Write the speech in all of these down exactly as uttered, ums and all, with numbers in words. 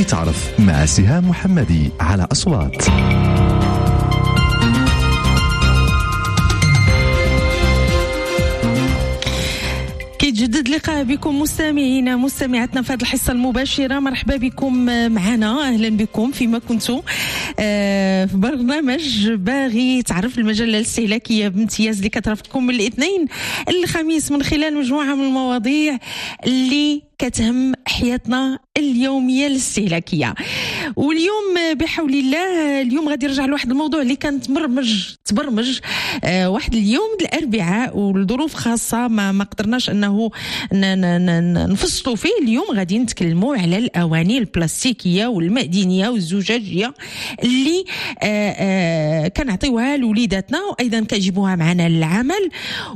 تعرف مع سهام محمدي على أصوات. يتجدد لقاء بكم مستمعينا مستمعاتنا في هذه الحصة المباشرة. مرحبا بكم معنا، أهلا بكم فيما كنتم في برنامج باغي تعرف، المجلة الاستهلاكية بامتياز اللي كترافقكم من الاثنين الخميس من خلال مجموعة من المواضيع اللي كتهم حياتنا اليومية الاستهلاكية. واليوم بحول الله اليوم غادي نرجع لواحد الموضوع اللي كان تبرمج تبرمج آه واحد اليوم الأربعاء، والظروف خاصة ما ما قدرناش أنه نفصلوا فيه. اليوم غادي نتكلموا على الأواني البلاستيكية والمعدنية والزجاجية اللي آه آه كنعطيوها لوليداتنا وأيضا كيجيبوها معنا للعمل،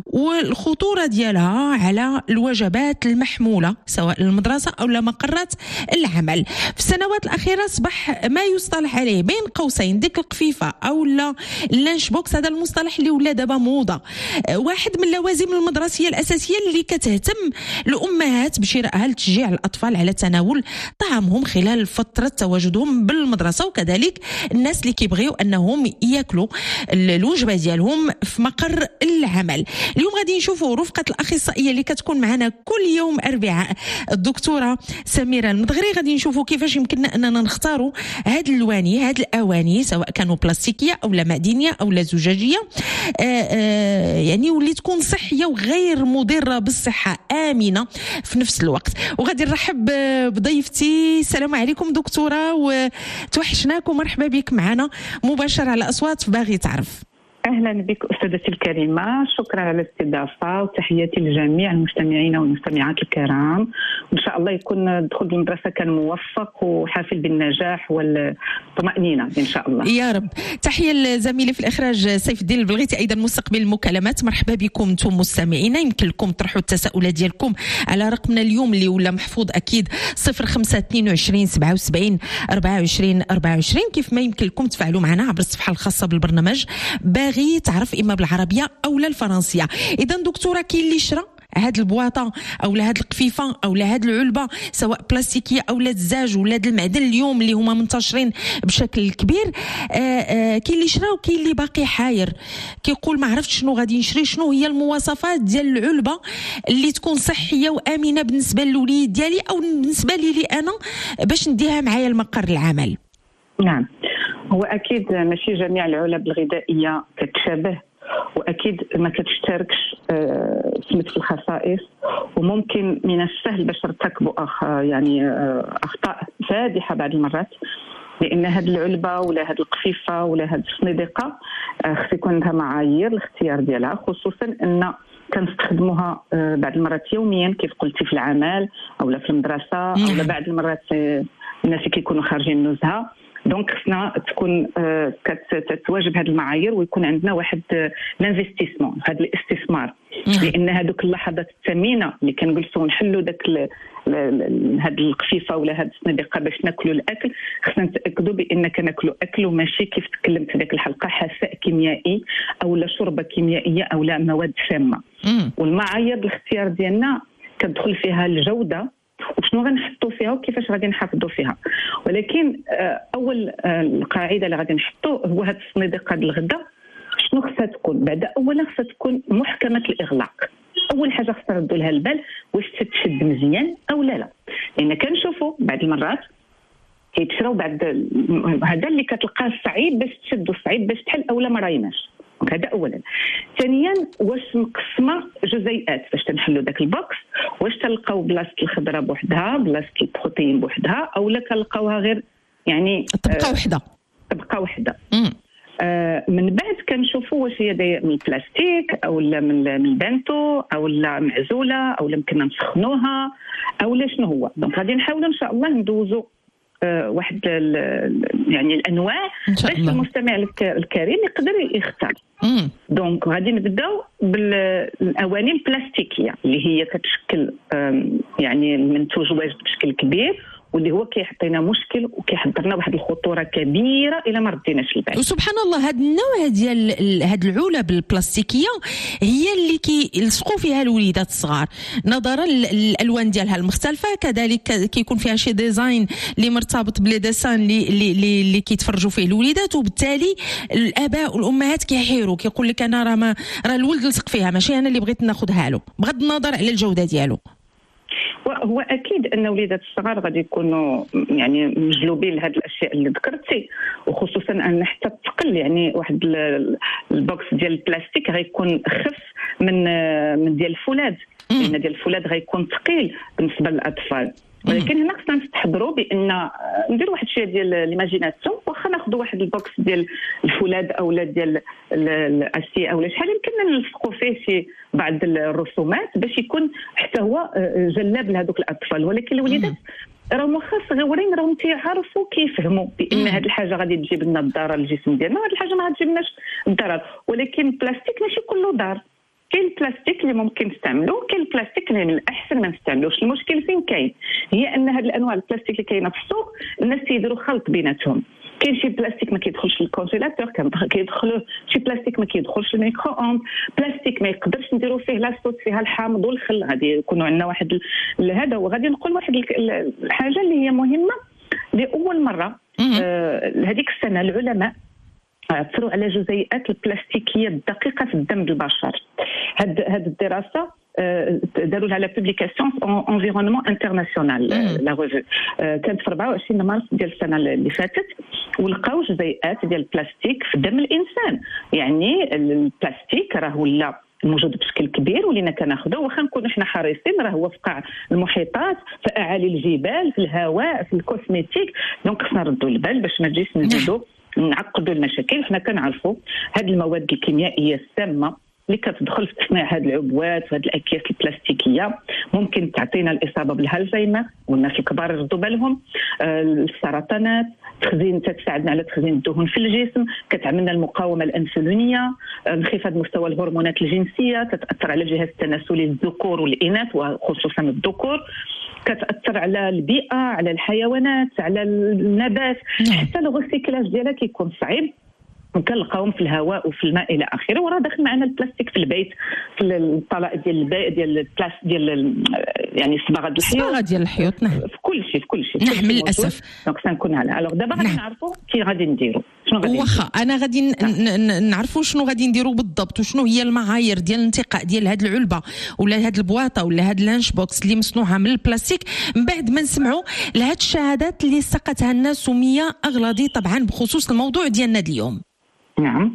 والخطورة ديالها على الوجبات المحمولة سواء المدرسة أو مقرات العمل. في السنوات الأخيرة أصبح ما يصطلح عليه بين قوسين ديك القفيفة أو لا اللانش بوكس، هذا المصطلح اللي ولا دابا موضة، واحد من اللوازم المدرسية الأساسية اللي كتهتم الأمهات بشرائها لتشجيع الأطفال على تناول طعامهم خلال فترة تواجدهم بالمدرسة، وكذلك الناس اللي كيبغيو أنهم يأكلوا الوجبة ديالهم في مقر العمل. اليوم غادي نشوفوا رفقة الأخصائية اللي كتكون معنا كل يوم أربعاء الدكتورة سميرة المدغري. غادي نشوفوا كيفاش يمكننا أننا نختاروا هاد الواني هاد الأواني سواء كانوا بلاستيكية أو لا معدنية أو لا زجاجية، آآ آآ يعني واللي تكون صحية وغير مضرة بالصحة، آمنة في نفس الوقت. وغادي نرحب بضيفتي. السلام عليكم دكتورة، وتوحشناك ومرحبا بك معنا مباشرة على أصوات في باغي تعرف. أهلا بك أستاذتي الكريمة، شكرا على الاستضافة وتحياتي لجميع المستمعين والمستمعات الكرام، وإن شاء الله يكون الدخول المدرسة كان موفق وحافل بالنجاح والطمأنينة إن شاء الله يا رب. تحية لزميلي في الإخراج سيف الدين البلغيتي، أيضا مستقبل المكالمات. مرحبا بكم أنتم مستمعين، يمكن لكم تطرحوا التساؤلات ديالكم على رقمنا اليوم اللي ولا محفوظ أكيد صفر خمسة اثنين وعشرين سبعة وسبعين أربعة وعشرين أربعة وعشرين، كيف ما يمكن لكم تفاعلوا معنا عبر الصفحة الخاصة بالبرنامج باغي تعرف إما بالعربية أو لا الفرنسية. إذا دكتورة، كاين اللي شرا هاد البواطة أو لهاد القفيفة أو لهاد العلبة سواء بلاستيكية أو لا الزاج ولا د المعدن اليوم اللي هما منتشرين بشكل كبير، كاين اللي شرا وكاين اللي باقي حاير كيقول ما عرفتش شنو غادي نشري، شنو هي المواصفات ديال العلبة اللي تكون صحية وآمنة بالنسبة للوليد ديالي أو بالنسبة لي أنا باش نديها معايا المقر العمل. نعم، هو أكيد ماشي جميع العلب الغذائية كتشابه، وأكيد ما كتشتركش في نفس الخصائص، وممكن من السهل باش ترتكبوا أخ يعني أخطاء فادحة بعض المرات، لأن هذه العلبة ولا هذه القفيفة ولا هذه الصنديقة خص يكون عندها معايير الاختيار ديالها، خصوصا أن كنستخدموها بعض المرات يوميا كيف قلتي في العمل أو لا في المدرسة أو لا بعض المرات الناس اللي كيكونوا خارجين نزهة. دونك خصنا تكون كتواجب هذه المعايير ويكون عندنا واحد لانفستيسمون، هذا الاستثمار، لان هذوك اللحظات الثمينه اللي كنجلسوا نحلوا داك هذه القفيفه ولا هذه الصنديقه باش ناكلوا الاكل، خصنا نتاكدوا بان كناكلوا اكل وماشي كيف تكلمت في ذاك الحلقه حساء كيميائي او لا شوربه كيميائيه او لا مواد سامه. والمعايير الاختيار ديالنا كتدخل فيها الجوده وشنو غنحطوا فيها وكيفاش غادي نحافظوا فيها. ولكن اول القاعده اللي غادي نحطوا هو هذه الصنديقه ديال الغدا شنو خصها تكون. بعد اولا خصها تكون محكمه الاغلاق، اول حاجه خصنا نردوا لها البال واش تتشد مزيان او لا لا، لان كنشوفوا بعض المرات كيتشراو بعد هذا اللي كتلقاه صعيب باش تشد وصعيب باش تحل اولا ما رايناش. هذا اولا. ثانيا واش مقسمه جزيئات باش تنحلوا داك البوكس، واش تلقاو بلاصه الخضره بوحدها بلاصه البروتين بوحدها او لا كنلقاوها غير يعني تبقى آه وحده تبقى وحده. آه من بعد كنشوفوا واش هي من البلاستيك او لا من البنتو او لا معزوله او لا يمكننا نسخنوها او لا شنو هو. دونك غادي نحاولوا ان شاء الله ندوزوا أه واحد يعني الانواع باش المستمع الكريم يقدر يختار. دونك غادي نبداو بالاواني البلاستيكيه اللي هي كتشكل يعني المنتوج واجد بشكل كبير واللي هو كيعطينا مشكل وكيحضرنا واحد الخطوره كبيره الى ما رديناش البال. وسبحان الله هذا النوع ديال هاد العلب البلاستيكيه هي اللي كيلصقوا فيها الوليدات الصغار نظرا للالوان ديالها المختلفه، كذلك كيكون فيها شي ديزاين اللي مرتبط بلي ديسان اللي اللي اللي كيتفرجوا فيه الوليدات، وبالتالي الاباء والامهات كيحيروا كيقول لك انا راه ما راه الولد لصق فيها ماشي انا اللي بغيت ناخذها له، بغض النظر على الجوده ديالو. هو اكيد ان وليدات الصغار غادي يكونوا يعني مجلوبين لهذه الاشياء اللي ذكرتي، وخصوصا ان حتى الثقل يعني واحد البوكس ديال البلاستيك غيكون خف من من ديال الفولاذ، لان ديال الفولاذ غيكون ثقيل بالنسبه للاطفال. ولكن هنا خصنا نستحضروا بان ندير واحد شويه ديال ليماجيناسيون، واخا ناخذوا واحد البوكس ديال الفولاذ اولا ديال الاسي اولا شحال يمكن نلصقوا فيه شي بعض الرسومات باش يكون حتى هو جلاب لهذوك الاطفال. ولكن الوليدات راهم واخا صغيورين راهم تيعرفوا كيفهموا بان هذه الحاجه غادي تجيب لنا الضرر للجسم ديالنا، وهذه الحاجه ما غاتجيبناش الضرر. ولكن البلاستيك ماشي كله ضار، كاين البلاستيك اللي ممكن نستعملوه، كاين البلاستيك اللي من الاحسن ما نستعملوش. المشكل فين كاين؟ هي ان هذه الانواع البلاستيك اللي كاينه في السوق الناس تيديروا خلط بيناتهم. كاين شي بلاستيك ما كيدخلش للكونجيلاتور، كيدخلوا شي بلاستيك ما كيدخلش للميكرو اوند، بلاستيك ما يقدرش نديروا فيه لاصوص فيها الحامض والخل. غادي يكونوا عندنا واحد هذا. وغادي نقول واحد الحاجه اللي هي مهمه، لاول مره هذيك آه السنه العلماء عثروا على جزيئات البلاستيكيه الدقيقه في الدم بالبشر. هاد هاد الدراسه داروا لها لا بوبليكاسيون انفيرونمون انترناسيونال لا ريفو، كانت في أربعة وعشرين مارس ديال السنه اللي فاتت، ولقاو جزيئات ديال البلاستيك في دم الانسان. يعني البلاستيك راه ولا موجود بشكل كبير ولينا كناخذوه، واخا نكونوا حنا حريصين راه هو في قاع المحيطات، في اعالي الجبال، في الهواء، في الكوسميتيك. دونك خصنا نردوا البال باش ما تجيش نزيدوا نعقدوا المشاكل. حنا كنعرفوا هذه المواد الكيميائيه السامه اللي كتدخل في تصنيع هذه العبوات وهذه الاكياس البلاستيكيه ممكن تعطينا الاصابه بالهالزيمر، والناس الكبار يردوا بالهم، آه السرطانات، تخزين تساعدنا على تخزين الدهون في الجسم، كتعملنا المقاومه الانسولينيه، انخفاض مستوى الهرمونات الجنسيه، تتاثر على الجهاز التناسلي الذكور والاناث وخصوصا الذكور، كتاثر على البيئه، على الحيوانات، على النبات. حتى الغسيكلاج ديالها كيكون صعيب، وكنلقاوهم في الهواء وفي الماء الى اخره. وراه داخل معنا البلاستيك في البيت، في الطلاء ديال البيت ديال البلاست ديال يعني صباغه الحيوط، صباغه ديال الحيوط، نعم، في كل شيء في كل شيء نعم للاسف. دونك سنكون على الوغ دابا غادي نعرفوا كي غادي نديروا شنو غادي واخا انا غادي نعرفوا شنو غادي نديروا بالضبط، وشنو هي المعايير ديال الانتقاء ديال هذه العلبه ولا هذه البواطه ولا هذا اللانش بوكس اللي مصنوعه من البلاستيك، من بعد ما نسمعوا لهاد الشهادات اللي سقتها لنا سميه اغلاضي طبعا بخصوص الموضوع ديالنا اليوم. نعم.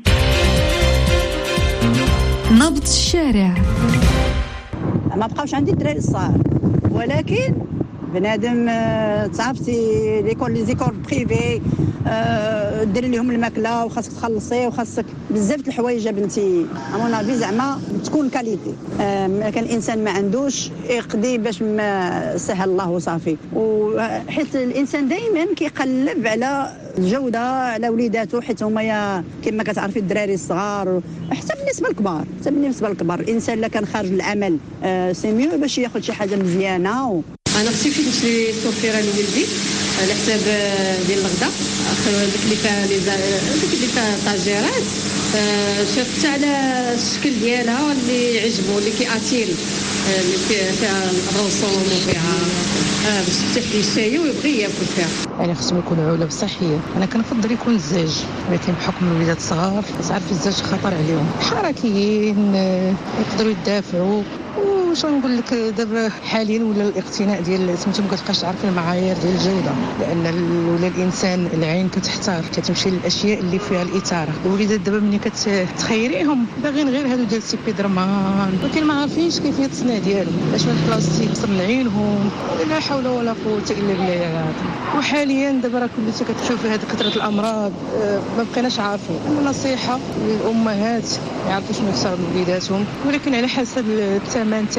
نبض الشارع. ما بقاوش عندي الدراري الصغار، ولكن بنادم تعرفتي ليكول لي زيكول بريفي ديري لهم الماكله وخاصك تخلصي وخاصك بزاف د الحوايج بنتي امون افي زعما تكون كاليتي. كان الانسان ما عندوش يقضي باش ما سهل الله وصافي، وحيت الانسان دائما كيقلب على الجوده على وليداته، حيت هما كما كتعرفي الدراري الصغار حتى بالنسبه للكبار حتى بالنسبه للكبار الانسان الا كان خارج العمل سي ميو باش ياخذ شي حاجه مزيانه. انا خصني فين نشري التوفيره لولدي على حساب ديال الغدا، داك اللي فيها لي داك اللي فيها طاجيرات، شفت على الشكل ديالها اللي عجبو اللي كياتيري، اللي فيها الرسوم وفيها باش تفتح لي الشاي ويبغي ياكل فيها. يعني خصهم يكونوا علب صحيه. انا كنفضل يكون الزاج، ولكن بحكم الوليدات الصغار كتعرفي الزاج خطر عليهم، حركيين يقدروا يدافعوا. واش نقول لك دابا حاليا ولا الاقتناء ديال سميتو ما كتبقاش عارف المعايير ديال الجوده، لان ولا الانسان العين كتحتار، كتمشي للاشياء اللي فيها الاثاره. الوليدات دابا ملي كتخيريهم باغيين غير هادو ديال السيبيدرمان، ولكن ما عارفينش كيفيه التصنيع ديالهم، باش من البلاستيك مصنعينهم، لا حول ولا قوه الا بالله. وحاليا دابا راه كلشي كتشوفي هذه كثره الامراض، ما بقيناش عارفين. النصيحه للامهات يعرفوا شنو يختاروا لوليداتهم، ولكن على حسب الثمن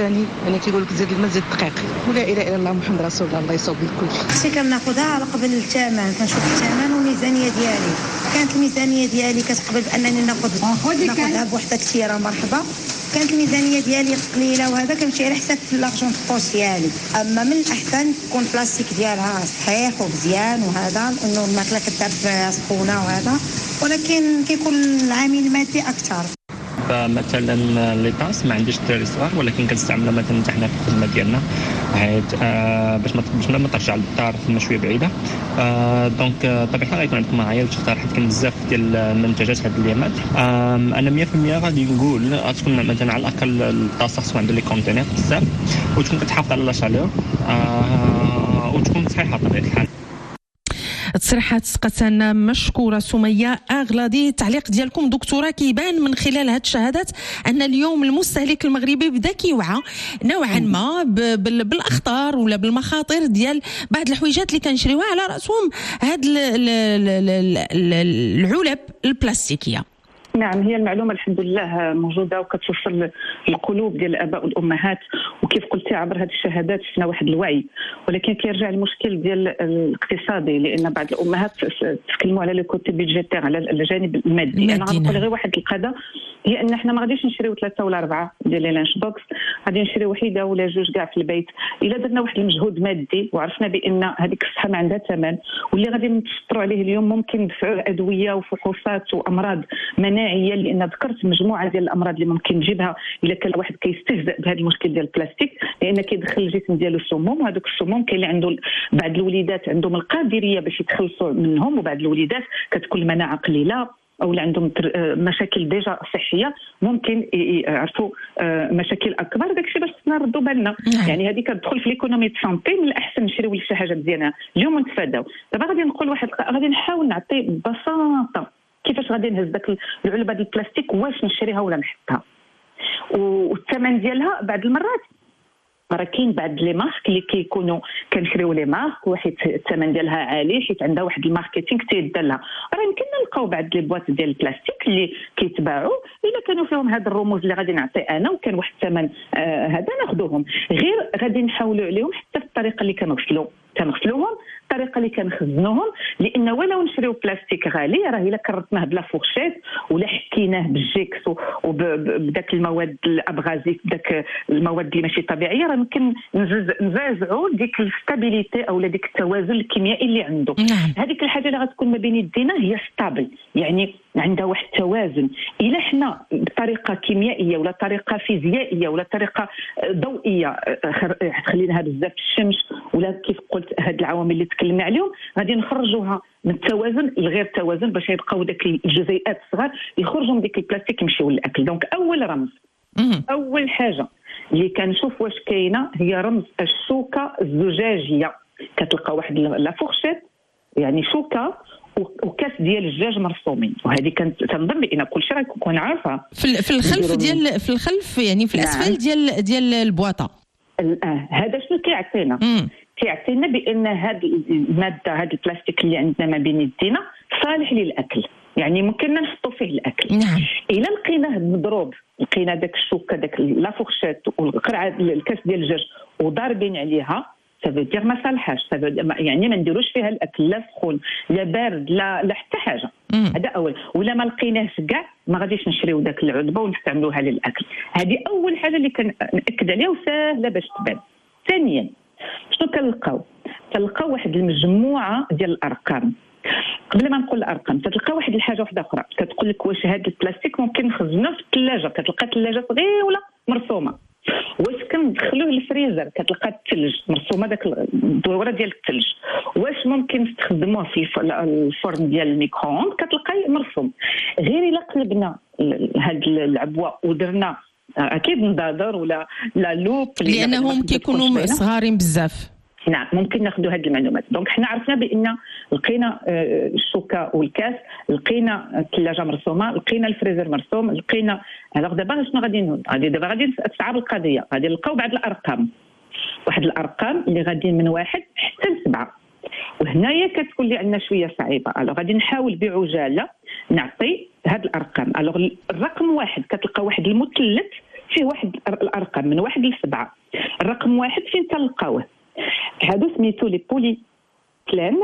ثاني يعني كيقول لك زيد الماء زيد الدقيق، ولا اله الا الله محمد رسول الله، الله يصوب الكل. اختي كناخذها على قبل الثمن، كنشوف الثمن والميزانيه ديالي. كانت الميزانيه ديالي كتقبل بانني ناخذ ناخذها بوحده كثيره مرحبا، كانت الميزانيه ديالي قليله وهذا كنمشي على حساب لارجون فوش ديالي. اما من الاحسن تكون بلاستيك ديالها صحيح ومزيان وهذا، انه الماكله كتدار سخونه وهذا، ولكن كيكون العامل المادي اكثر. فمثلا لي طاس ما عنديش الدراري صغار، ولكن كنستعملها مثلا حتى حنا في الخدمه ديالنا حيت آه باش ما باش ما ترجع للدار خدمه شويه بعيده. آه دونك طبيعي الحال غيكون عندك معايير تختار، حيت كاين بزاف ديال المنتجات هاد الايامات. آه انا مية في المية غادي نقول غتكون مثلا على الاقل الطاسه خصو عنده لي كونتينير بزاف، وتكون كتحافظ على لا شالور آه وتكون صحيحه بطبيعه الحال. تصريحات قتلنا مشكورة سمية أغلاضي. التعليق ديالكم دكتورة كيبان من خلال هاد الشهادات أن اليوم المستهلك المغربي بدا كيوعى نوعا ما بالأخطار ولا بالمخاطر ديال بعض الحويجات اللي كنشريوها على رأسهم هاد العلب البلاستيكية. نعم، هي المعلومة الحمد لله موجودة وكتوصل للقلوب ديال الآباء والأمهات، وكيف قلتي عبر هذه الشهادات شفنا واحد الوعي، ولكن كيرجع المشكل ديال الاقتصادي، لأن بعض الأمهات تكلموا على لو كوتي بيدجيتير، على الجانب المادي. أنا غنقول غير واحد القضاء، هي أن احنا ما غاديش نشريو ثلاثة ولا أربعة ديال لي لانش بوكس، غادي نشريو وحيدة ولا جوج كاع في البيت. إلا درنا واحد المجهود مادي وعرفنا بأن هذيك الصحة ما عندها ثمن، واللي غادي نتشطروا عليه اليوم ممكن ندفعوا أدوية وفحوصات وأمراض مناعية، لأن ذكرت مجموعة ديال الأمراض اللي ممكن نجيبها إلا كان واحد كيستهزأ بهذا المشكل ديال البلاستيك، لأن كيدخل الجسم ديالو السموم، وهذوك السموم كاين اللي عنده بعض الوليدات عندهم القادرية باش يتخلصوا منهم، وبعض الوليدات كتكون المناعة قليلة او اللي عندهم مشاكل ديجا صحيه ممكن يعرفوا مشاكل اكبر. داكشي باش نردوا بالنا، يعني هذه كتدخل في ليكونومي سانتي. من الاحسن نشريو شي حاجه مزيانه اليوم ونتفاداو. دابا غادي نقول واحد، غادي نحاول نعطي ببساطه كيفاش غادي نهز داك العلبه ديال البلاستيك، واش نشريها ولا نحطها، والثمن ديالها بعض المرات راه كاين بعض لي مارك اللي كيكونوا كنشريو لي مارك وحيت الثمن ديالها عالي، حيت عندها واحد الماركتينغ تيدار لها. راه يمكن نلقاو بعض لي بواط ديال البلاستيك اللي كيتباعوا الا كانوا فيهم هاد الرموز اللي غادي نعطي انا، وكان واحد الثمن آه هذا ناخذوهم. غير غادي نحاولوا عليهم حتى في الطريقه اللي كنغسلوا كنغسلوهم، الطريقه اللي كنخزنوهم، لان ولو نشريو بلاستيك غالي راه الا كرتناه بلا فورشيت ولا حكيناه بالجيكس وبداك المواد الابغازيف، بداك المواد اللي ماشي طبيعيه، راه يمكن نزعزعوا ديك الستابيليتي او ديك التوازن الكيميائي اللي عنده. هذيك الحاجه اللي غتكون ما بين يدينا هي ستابل، يعني عندها واحد التوازن. الا حنا بطريقه كيميائيه ولا طريقه فيزيائيه ولا طريقه ضوئيه خليناها بزاف في الشمس، ولا كيف قلت هاد العوامل اللي تكلمنا عليهم، غادي نخرجوها من التوازن لغير التوازن باش يبقاو داك الجزيئات الصغار يخرجوا من ديك البلاستيك يمشيو للاكل. دونك اول رمز اول حاجه اللي كنشوف واش كاينه هي رمز الشوكه الزجاجيه. كتلقى واحد لا فورشيت يعني شوكه وكاس ديال الدجاج مرسومين، وهذه كانت تنظن بان كل شيء راكون عارفه في في الخلف ديال في الخلف يعني في الاسفل نعم. ديال ديال البواطه. الان هذا شنو كيعطينا؟ كيعطينا بان هذه الماده هذا البلاستيك اللي عندنا ما بين يدينا صالح للاكل، يعني ممكن نحطوا فيه الاكل. نعم. الا لقيناه مضروب، لقينا داك الشوكه داك لا فورشيت والقرعه الكاس ديال الدجاج وضاربين عليها، سافو ما صالحاش، يعني ما نديروش فيها الاكل لا سخون لا بارد لا لا حتى حاجه. هذا اول. ولا ما لقيناهش كاع ما غاديش نشريو داك العلبه ونستعملوها للاكل. هذه اول حاجه اللي كنأكد عليها وسهله باش تبان. ثانيا شنو كنلقاو؟ كنلقاو واحد المجموعه ديال الارقام. قبل ما نقول الارقام كتلقى واحد الحاجه واحده اخرى، كتقول لك واش هذا البلاستيك ممكن نخزنوه في الثلاجه، كتلقى الثلاجه صغيره مرسومه. واش كندخلوه للفريزر كتلقى الثلج مرسومه داك الدوره ديال الثلج. واش ممكن نستخدموه في الفرن ديال الميكرووند كتلقى مرسوم. غير الا قلبنا هاد العبوه ودرنا اكيد ندادر ولا لا لوب لانهم كيكونوا صغارين بزاف. نعم ممكن ناخذوا هذه المعلومات. دونك حنا عرفنا بان لقينا الشوكه والكاس، لقينا الثلاجه مرسومه، لقينا الفريزر مرسوم، لقينا الوغ دابا شنو غادي نقول؟ غادي دابا غادي تصعب القضيه، غادي نلقاو بعض الارقام، واحد الارقام اللي غادي من واحد حتى لسبعه، وهنايا كتكون لي عندنا شويه صعيبه. الوغ غادي نحاول بعجاله نعطي هاد الارقام. الوغ الرقم واحد كتلقى واحد المثلث فيه واحد الارقام من واحد لسبعه. الرقم واحد فين تلقاوه؟ هادو سميتو لي بولي بلان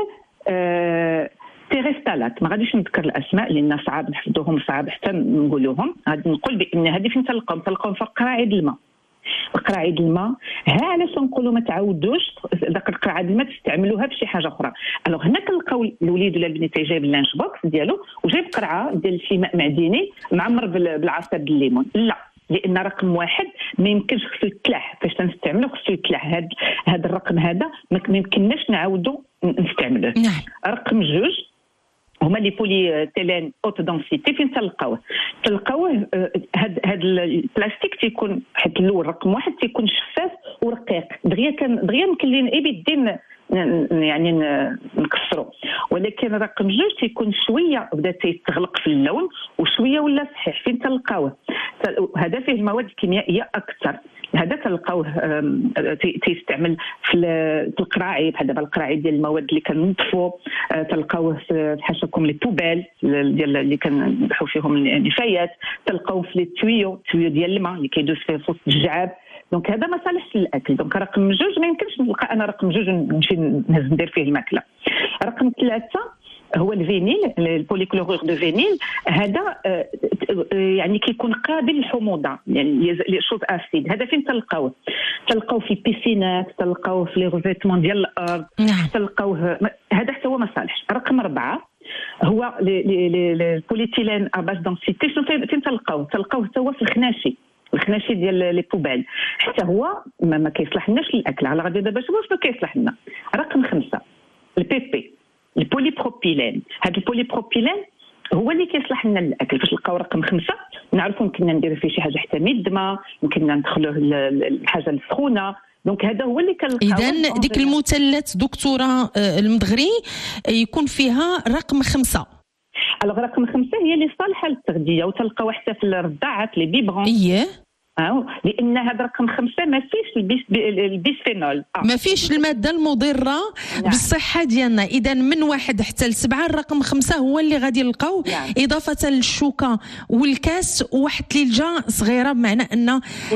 أه تيريستالات. ما غاديش نذكر الاسماء لان صعاب نحفظوهم، صعاب حتى نقولوهم. غادي نقول بان هذه فين تلقاهم؟ تلقاهم في قراعيد الماء. قراعيد الماء ها علاش نقولوا ما تعودوش ذاك القراعيد الماء تستعملوها في شي حاجه اخرى. الوغ هنا كنلقاو الوليد ولا البنت جايب اللانش بوكس ديالو وجايب قرعه ديال شي ماء معدني معمر بالعصير ديال الليمون. لا، لان رقم واحد ما يمكنش، خصو يتلح. فاش تنستعملو خصو يتلح. هذا هذا الرقم هذا ما يمكنناش نعاودو نستعملوه. رقم جوج هما لي بولي تيلين اوت دونسيتي. فين تلقاوه؟ تلقاوه هاد هاد البلاستيك تيكون حيت الاول رقم واحد تيكون شفاف ورقيق دغيا. كان دغيا يمكن لينا اي بيدين يعني نكسرو، ولكن رقم جوج تيكون شويه بدا تيتغلق في اللون وشويه ولا صحيح. فين تلقاوه؟ هذا فيه المواد الكيميائيه اكثر. هذا تلقاوه تيستعمل في القراعي بحال دابا القراعي ديال المواد اللي كننظفوا. تلقاوه في حاشاكم لي بوبال ديال اللي كنبحوا فيهم النفايات. تلقاوه في لي تويو تويو ديال الماء اللي كيدوز في وسط الجعاب. دونك هذا ما صالحش للاكل. دونك رقم جوج ما يمكنش نلقى انا رقم جوج نمشي نهز ندير فيه الماكله. رقم ثلاثه هو الفينيل، البوليكلورور دو فينيل. هذا يعني كيكون قابل للحموضه، يعني شوز اسيد. هذا فين تلقاوه؟ تلقاوه في البيسينات، تلقاوه في لي ريفيتمون ديال الارض، تلقاوه. هذا حتى هو ما صالحش. رقم اربعه هو البوليتيلين اباس دونسيتي. شنو فين تلقاوه؟ تلقاوه حتى هو في الخناشي، الخناشي ديال لي بوبال. حتى هو ما, ما كيصلحناش للاكل. على غادي دابا شوف شنو كيصلح لنا. رقم خمسه البي بي، البولي بروبيلين. هذا البولي بروبيلين هو اللي كيصلح لنا للاكل. فاش نلقاو رقم خمسه نعرفوا يمكننا نديروا فيه شي حاجه حتى مدمه، يمكننا ندخلوه الحاجه السخونه. دونك هذا هو اللي كنلقاو. اذا ديك المثلث دكتوره المدغري يكون فيها رقم خمسه. الوغ رقم خمسه هي اللي صالحه للتغذيه وتلقاو حتى في الرضاعات لي بيبرون. اييه اه لان هذا رقم خمسه ما فيش البيس البيسفينول. آه. ما فيش الماده المضره نعم. بالصحه ديالنا. اذا من واحد حتى لسبعه الرقم خمسه هو اللي غادي نلقاو. نعم. اضافه للشوكه والكاس وواحد الثلجه صغيره، بمعنى ان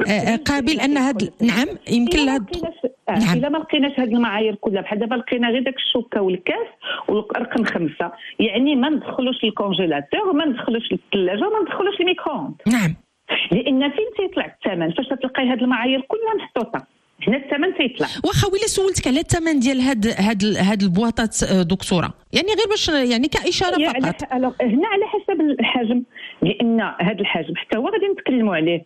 قابل ان هذا نعم يمكن لها. نعم. الا ما لقيناش هذه المعايير كلها بحال دابا لقينا غير داك الشوكه والكاس والرقم خمسه، يعني ما ندخلوش الكونجيلاتور وما ندخلوش الثلاجه وما ندخلوش الميكرووند. نعم. لان فين تيطلع الثمن؟ فاش تلقاي هذه المعايير كلها محطوطه هنا الثمن تيطلع. واخا ويلا سولتك على الثمن ديال هاد هاد هاد البواطات دكتوره، يعني غير باش يعني كاشاره يعني فقط. هنا على حسب الحجم، لان هذا الحجم حتى هو غادي نتكلموا عليه.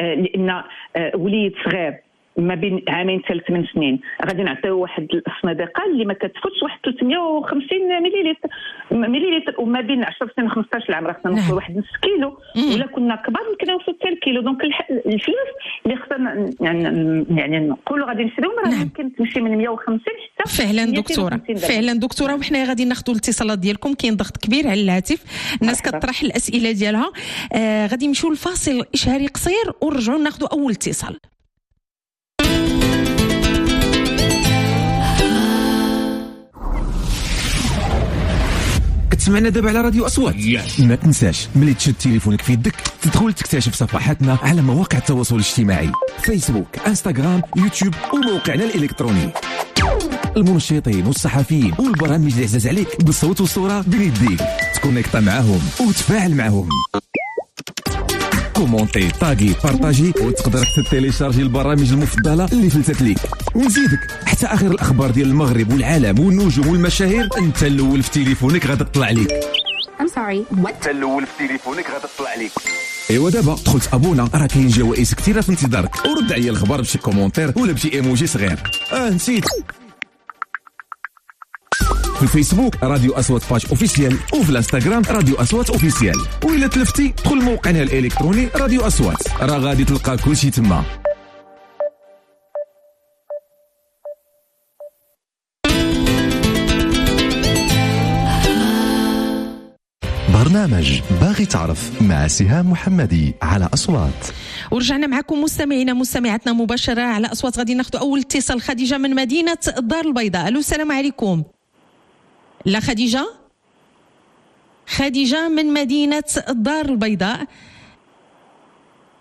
لان وليد صغير ما بين عامين حتى ثمان سنين غادي نعطيو واحد الصناديقه اللي ما كتفوتش واحد ثلاثمية وخمسين مليلتر مليلتر، وما بين عشر سنين خمسطاش عام راه خصنا نوصل واحد نص كيلو. ولا كنا كبار يمكن نوصل حتى الكيلو. دونك الفلوس اللي خصنا يعني يعني نقولوا غادي نشريو راه يمكن تمشي من مية وخمسين حتى فعلا دكتوره. فعلا دكتوره. وحنا غادي ناخذوا الاتصالات ديالكم، كاين ضغط كبير على الهاتف، الناس كتطرح الاسئله ديالها. آه غادي نمشيو لفاصل اشهاري قصير ونرجعوا ناخذوا اول اتصال. كتسمعنا دابا على راديو أصوات. yes. ما تنساش ملي تشد تليفونك في يدك تدخل تكتشف صفحاتنا على مواقع التواصل الاجتماعي، فيسبوك، انستغرام، يوتيوب وموقعنا الإلكتروني. المنشطين والصحفيين والبرامج اللي عزاز عليك بالصوت والصورة بين يديك، تكونيكتا معاهم وتفاعل معاهم. كومونتي، طاغي، بارطاجي، وتقدر حتى تيليشارجي البرامج المفضله اللي فلتت ليك، ونزيدك حتى اخر الاخبار ديال المغرب والعالم والنجوم والمشاهير انت الاول في تليفونك غادي تطلع ليك. I'm sorry what؟ انت الاول في تليفونك غادي تطلع ليك. ايوا دابا دخلت ابونا، راه كاين جوائز كثيره في انتظارك، ورد عليا الخبر بشي كومونتير ولا بشي ايموجي صغير. اه نسيت، في الفيسبوك راديو أصوات باج اوفيسيال، وفي الانستغرام راديو أصوات اوفيسيال، وإلا تلفتي دخل موقعنا الالكتروني راديو أصوات، راه غادي تلقى كلشي تما. برنامج باغي تعرف مع سهام محمدي على أصوات. ورجعنا معكم مستمعينا مستمعاتنا مباشرة على أصوات. غادي ناخذ أول اتصال. خديجة من مدينة الدار البيضاء. ألو السلام عليكم. لا خديجة خديجة من مدينة الدار البيضاء.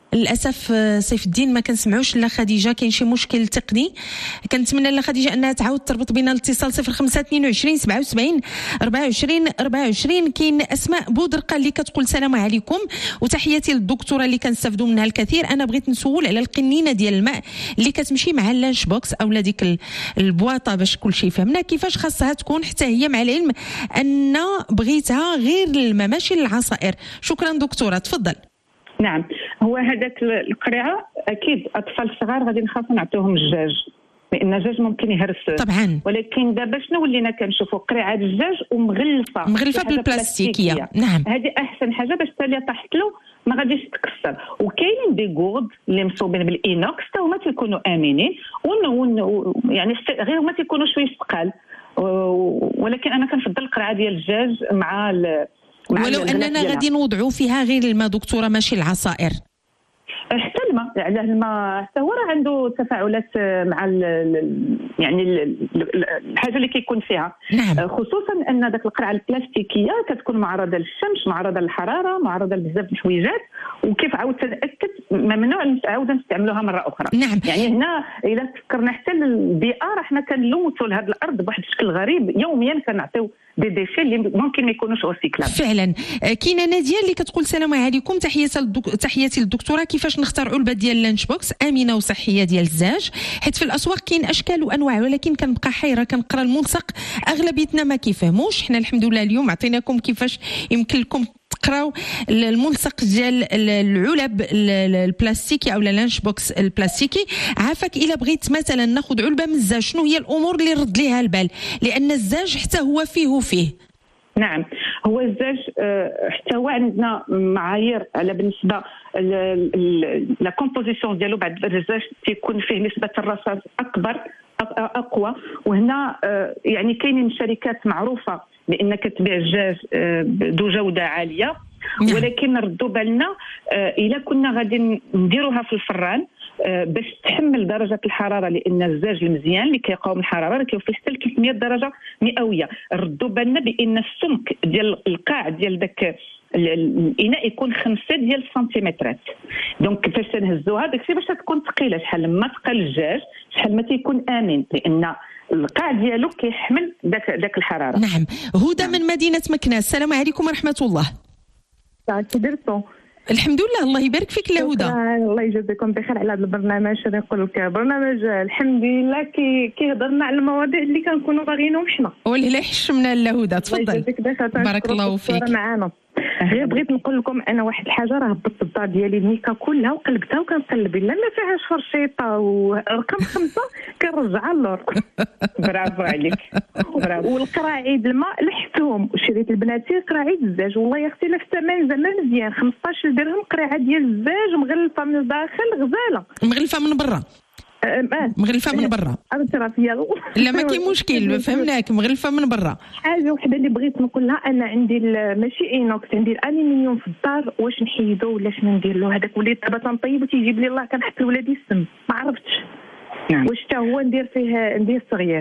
للاسف سيف الدين ما كنسمعوش لا خديجه، كاين شي مشكل تقني. كنتمنى لا خديجه انها تعاود تربط بنا الاتصال صفر خمسة اثنين وعشرين سبعة وسبعين أربعة وعشرين أربعة وعشرين. كاين اسماء بودرقه اللي كتقول السلام عليكم وتحياتي للدكتوره اللي كنستافدوا منها الكثير. انا بغيت نسول على القنينه ديال الماء اللي كتمشي مع اللانش بوكس اولا ديك البواطه باش كلشي فهمنا، كيفاش خاصها تكون حتى هي، مع العلم ان بغيتها غير الماء ماشي للعصائر. شكرا دكتوره، تفضل. نعم، هو هذاك القرعه اكيد اطفال صغار غادي نخافوا نعطيوهم الدجاج لان الدجاج ممكن يهرس طبعا، ولكن دابا شنو ولينا كنشوفوا قرعه الدجاج ومغلفه مغلفه بالبلاستيكيه. نعم، هذه احسن حاجه باش حتى طاحت له ما غاديش تكسر. وكاينين دي غورد اللي مصوبين بالإينوكس حتى هما تيكونوا امنين ون يعني غير هما تيكونوا شويه ثقال، ولكن انا كنفضل القرعه ديال الدجاج مع ولو اننا غادي نوضعوا فيها غير الماء دكتوره ماشي العصائر. حتى الماء على الماء حتى هو راه عنده تفاعلات مع ال يعني ال الحاجه اللي كيكون فيها. نعم. خصوصا ان داك القرعه البلاستيكيه كتكون معرضه للشمس، معرضه للحراره، معرضه لبزاف الحوايجات، وكيف عاود تنأكد ممنوع نعاودوا نستعملوها مره اخرى. نعم. يعني هنا اذا فكرنا حتى البيئه راه حنا كنلوثوا لهذه الارض بواحد الشكل غريب، يوميا كنعطيو دي ديشي اللي ممكن ما يكونوش ريسيكلابل. فعلا. كاينه ناديه اللي كتقول السلام عليكم، تحياتي للدك... تحياتي للدكتوره، كيفاش نختار علبه ديال اللانش بوكس امنه وصحيه ديال الزاج؟ حيت في الاسواق كاين اشكال وانواع، ولكن كنبقى حيره كنقرا الملصق اغلبيتنا ما كيفهموش. حنا الحمد لله اليوم عطيناكم كيفاش يمكن لكم تقراو الملصق ديال العلب البلاستيكي او اللانش بوكس البلاستيكي. عافاك الا بغيت مثلا ناخذ علبه من الزاج، شنو هي الامور اللي رد ليها البال؟ لان الزاج حتى هو فيه وفيه. نعم، هو الزاج حتى هو عندنا معايير على بالنسبه لا كومبوزيسيون ديالو. بعد الزاج تيكون فيه نسبه الرصاص اكبر اقوى، وهنا يعني كاينين شركات معروفه بان كتبيع الدجاج ذو جوده عاليه، ولكن نردوا بالنا الا كنا غادي نديروها في الفران باش تحمل درجه الحراره، لان الدجاج المزيان اللي كيقاوم الحراره راه كيوصل حتى ل ثلاثمية درجه مئويه. ردوا بالنا بان السمك ديال القاع ديال داك الاناء يكون خمسة ديال السنتيمترات. دونك فاش تنهزوها داكشي باش تكون ثقيله، شحال ما ثقل الدجاج شحال ما تيكون امن، لان القاع ديالو كيحمل داك داك الحراره. نعم. هدى نعم. من مدينه مكناس، السلام عليكم ورحمه الله. كي درتو؟ الحمد لله، الله يبارك فيك لا هدى. الله يجزيكم بخير على هذا البرنامج. انا نقول لك برنامج الحمد لله كي كيهضرنا على المواضيع اللي كنكونوا باغيينهم حنا. والله حشمنا لا هدى، تفضل. بارك الله فيك. معانا غير بغيت نقول لكم انا واحد الحاجه، راه هبطت الدار ديالي الميكا كلها وقلبتها وكنقلب الا ما فيهاش فرشيطه ورقم خمسه كنرجعها للور. برافو عليك، برافو. والقراعيد الماء لحتهم وشريت لبناتي قراعيد الزاج، والله يا اختي لا في الثمن زعما مزيان، خمسطاش درهم قراعه ديال الزاج مغلفه من الداخل غزاله، مغلفه من برا. أه مغلفه من برا. لا ما كاين مشكل، فهمناك، مغلفه من برا. حاجه وحده اللي بغيت نقولها، انا عندي ماشي اينوكس، عندي الالومنيوم في الدار، واش نحيدو ولا شنو ندير له؟ هذاك وليت دابا تنطيب وتيجيب لي الله كنحط لولادي السم، ما عرفتش. نعم. واش حتى هو ندير فيه ندير صغير؟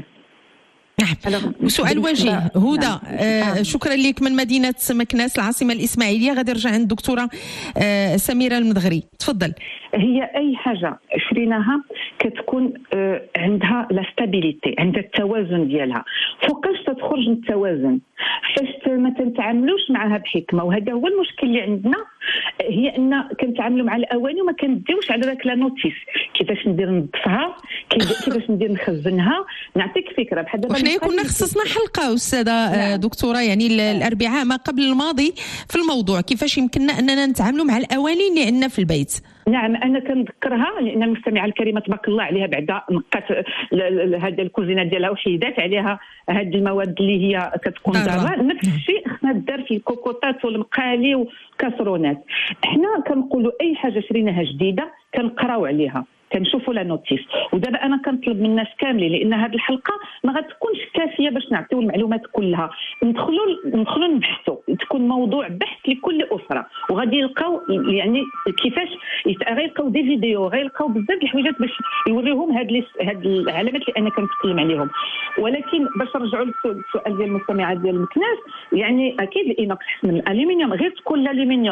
نعم. وسؤال وجيه هدى. نعم. آه شكرا لك من مدينه مكناس العاصمه الاسماعيليه. غادي نرجع عند الدكتوره آه سميره المدغري، تفضل. هي اي حاجه شريناها كتكون آه عندها لا ستابيليتي، عندها التوازن ديالها. فوقاش تخرج من التوازن فاش ما تنتعاملوش معها بحكمه، وهذا هو المشكل اللي عندنا، هي ان كنتعاملوا مع الاواني وما كنديوش على ذاك لا نوتيس، كيفاش ندير نظفها، كيفاش ندير نخزنها. نعطيك فكره بحال دابا وحنا كنا خصصنا حلقه استاذه نعم. دكتوره يعني الاربعاء ما قبل الماضي في الموضوع كيفاش يمكننا اننا نتعاملوا مع الاواني اللي عندنا في البيت. نعم انا كنذكرها لان المستمعه الكريمه تبارك الله عليها بعدا نقات هذه الكوزينه ديالها وحيدات عليها هذه المواد اللي هي كتكون ضاره. نفس الشيء خصنا دار في الكوكوطات والمقالي وكاسرونات. حنا كنقولوا اي حاجه شريناها جديده كنقراو عليها، كنشوفوا لا نوتيس. ودابا انا كنطلب من الناس كاملين، لان هذه الحلقه ما غتكونش كافيه باش نعطيو المعلومات كلها، ندخلوا ندخلوا نبحثوا، تكون موضوع بحث لكل اسره، وغادي يلقاو يعني كيفاش غيلقاو دي فيديو، غيلقاو بزاف د الحوايجات باش يوريوهم هاد هاد العلامات اللي انا كنتكلم عليهم. ولكن باش نرجعوا للسؤال ديال المستمعه ديال مكناس، يعني اكيد الاينوكس احسن من الالومنيوم، غير تكون الالومنيوم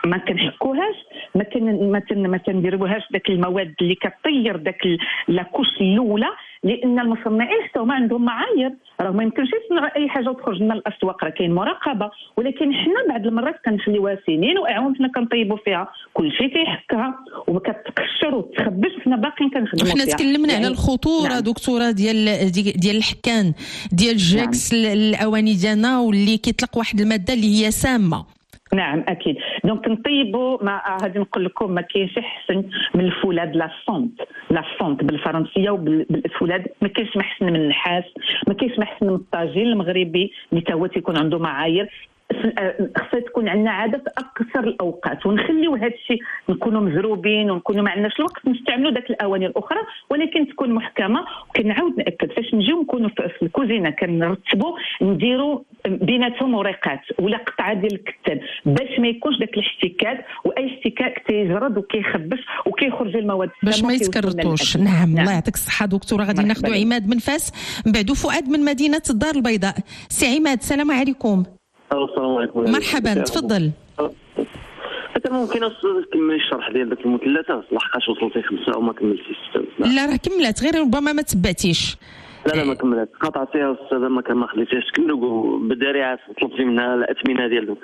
ما كنحكوهاش، ما كن ما ما كنديروهاش داك المواد اللي كطير داك لاكوش الاولى، لان المصنعين حتى هما عندهم معايير. راه ما يمكنش يصنعوا اي حاجه وتخرج لنا الاسواق، راه كاين مراقبه، ولكن حنا بعض المرات كنخليوها سنين واعوام حنا كنطيبوا فيها، كل شيء كيحكها وما كتقشر وتخبش، حنا باقيين كنخدموا فيها. حنا تكلمنا يعني على الخطوره نعم. دكتوره ديال ديال الحكان ديال جاكس نعم. الاواني ديالنا واللي كيطلق واحد الماده اللي هي سامه. نعم اكيد. دونك نطيبوا ما غادي نقول لكم ما كاينش احسن من الفولاذ لا فونت لا فونت بالفرنسيه وبالفولاذ، ما كاينش ما احسن من النحاس، ما كاينش ما احسن من الطاجين المغربي اللي تا هو تيكون عنده معايير. خصها تكون عندنا عاده في اكثر الاوقات، ونخليو هذا الشيء نكونوا مزروبين ونكونوا ما عندناش الوقت نستعملوا ذاك الاواني الاخرى، ولكن تكون محكمه. وكنعاود ناكد فاش نجيو نكونوا في الكوزينه كنرتبوا نديروا بيناتهم ورقات ولا قطعه ديال الكتاب باش ما يكونش ذاك الاحتكاك، واي احتكاك تيجرد وكيخبش وكيخرج المواد باش ما يتكررتوش. نعم, نعم الله يعطيك الصحه دكتوره. غادي ناخذوا عماد من فاس، من بعدو فؤاد من مدينه الدار البيضاء. سي عماد السلام عليكم. السلام عليكم. مرحبا تفضل. حتى ممكن تكمل الشرح ديال داك المثلثات لحقاش وصلتي خمسه او ما كملتيش سته؟ لا راه كملت، غير ربما ما تبعتيش. لا لا ما كملت، قطعتيها استاذه ما كان ما خليتيهاش تكمل بالدريعه طلبتي منها الاثمنه ديال دوك.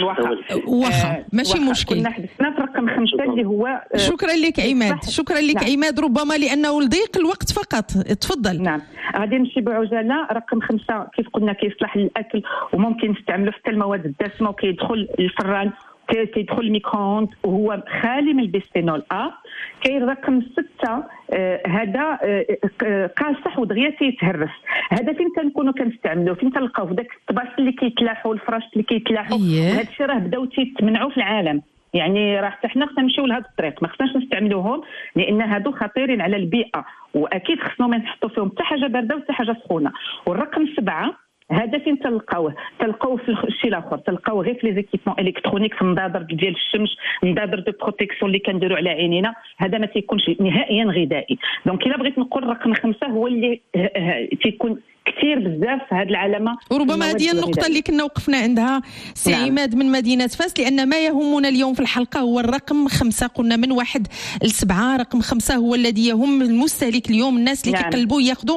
واخا ماشي مشكل. كنا حدثنا في رقم خمسة اللي هو شكرا لك عماد، شكرا لك نعم. عماد ربما لانه لضيق الوقت فقط. تفضل. نعم غادي نمشي بعجاله. رقم خمسة كيف قلنا كيصلح للاكل وممكن نستعملوا حتى المواد الدسمه وكيدخل الفران كيدخل الميكرووند وهو خالي من البيسفينول ا. كاين رقم ستة آه هذا آه قاصح ودغيا تيتهرس. هذا فين كنكونوا كنستعملوه؟ فين تلقاو في داك الطباس اللي كيتلاحوا الفراش اللي كيتلاحوا. وهذا الشيء راه بداو تيتمنعوا في العالم، يعني راه حتى حنا خصنا نمشيو لهذا الطريق، ما خصناش نستعملوهم لان هادو خطيرين على البيئه، واكيد خصنا ما نحطوا فيهم حتى حاجه بارده وحتى حاجه سخونه. والرقم سبعة هذا فين تلقاوه؟ تلقاوه في الشيء الاخر، تلقاوه غير في لي زيكيبمون الكترونيك، في النظاظر ديال الشمس، النظاظر دو بروتيكسيون اللي كنديروا على عينينا. هذا ما تيكونش نهائيا غذائي. دونك الا بغيت نقول رقم خمسة هو اللي تيكون كثير بزاف في هذه العلامه. وربما هذه النقطه اللي كنا وقفنا عندها سي نعم. عماد من مدينه فاس، لان ما يهمنا اليوم في الحلقه هو الرقم خمسة. قلنا من واحد لسبعة، رقم خمسة هو الذي يهم المستهلك اليوم، الناس اللي نعم. كيقلبوا ياخذوا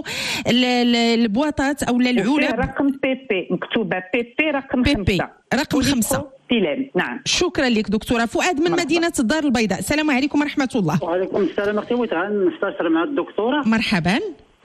البواطات او العلب. رقم بي بي مكتوبه بي بي رقم بي خمسة بي. رقم خمسة. نعم شكرا لك دكتوره. فؤاد من مرحبا. مدينه الدار البيضاء. السلام عليكم ورحمه الله. وعليكم السلام. اختي نستشر مع الدكتوره. مرحبا.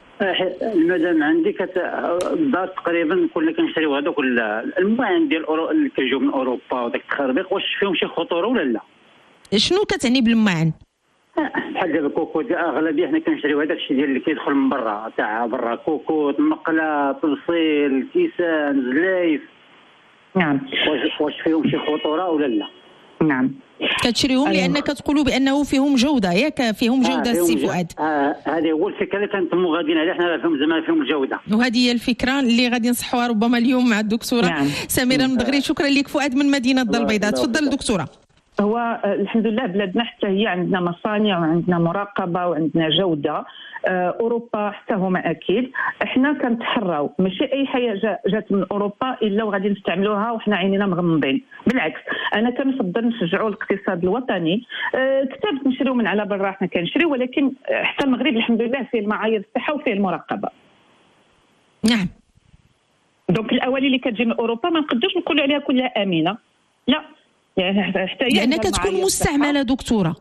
المدام عندي الدار تقريبا كلنا كنشريو هذوك المواعن ديال اللي كيجيو من اوروبا وداك التخربيق، واش فيهم شي خطوره ولا لا؟ شنو كتعني بالمواعن؟ بحال دابا الكوكو ديال اغلبيه حنا كنشريو هذاك الشيء ديال اللي كيدخل من برا تاع برا، كوكو مقله تبصيل كيسان زلايف. نعم واش واش فيهم شي خطوره ولا لا؟ نعم كتشريهم لانك تقولوا بانه فيهم جوده، ياك فيهم جوده السي آه فؤاد؟ آه هذه هو الفكره اللي كنتموا غاديين عليها حنا، فيهم زعما فيهم الجوده، وهذه هي الفكره اللي غادي نصحوها ربما اليوم مع الدكتوره نعم. سميره المدغري. شكرا لك فؤاد من مدينه الدار البيضاء. تفضل دكتوره. هو الحمد لله بلادنا حتى هي عندنا مصانع وعندنا مراقبه وعندنا جوده. اوروبا حتى هما اكيد. احنا كنتحراو ماشي اي حاجه جات من اوروبا الا وغادي نستعملوها وحنا عينينا مغمضين. بالعكس انا كنفضل نشجعوا الاقتصاد الوطني. أه كتاب نشريو من على برا حنا كنشريو، ولكن حتى المغرب الحمد لله فيه المعايير الصحه وفيه المراقبه. نعم. دونك الاواني اللي كتجي من اوروبا ما نقدروش نقولوا عليها كلها امنه، لا يعني حتى لانها كتكون مستعمله دكتوره.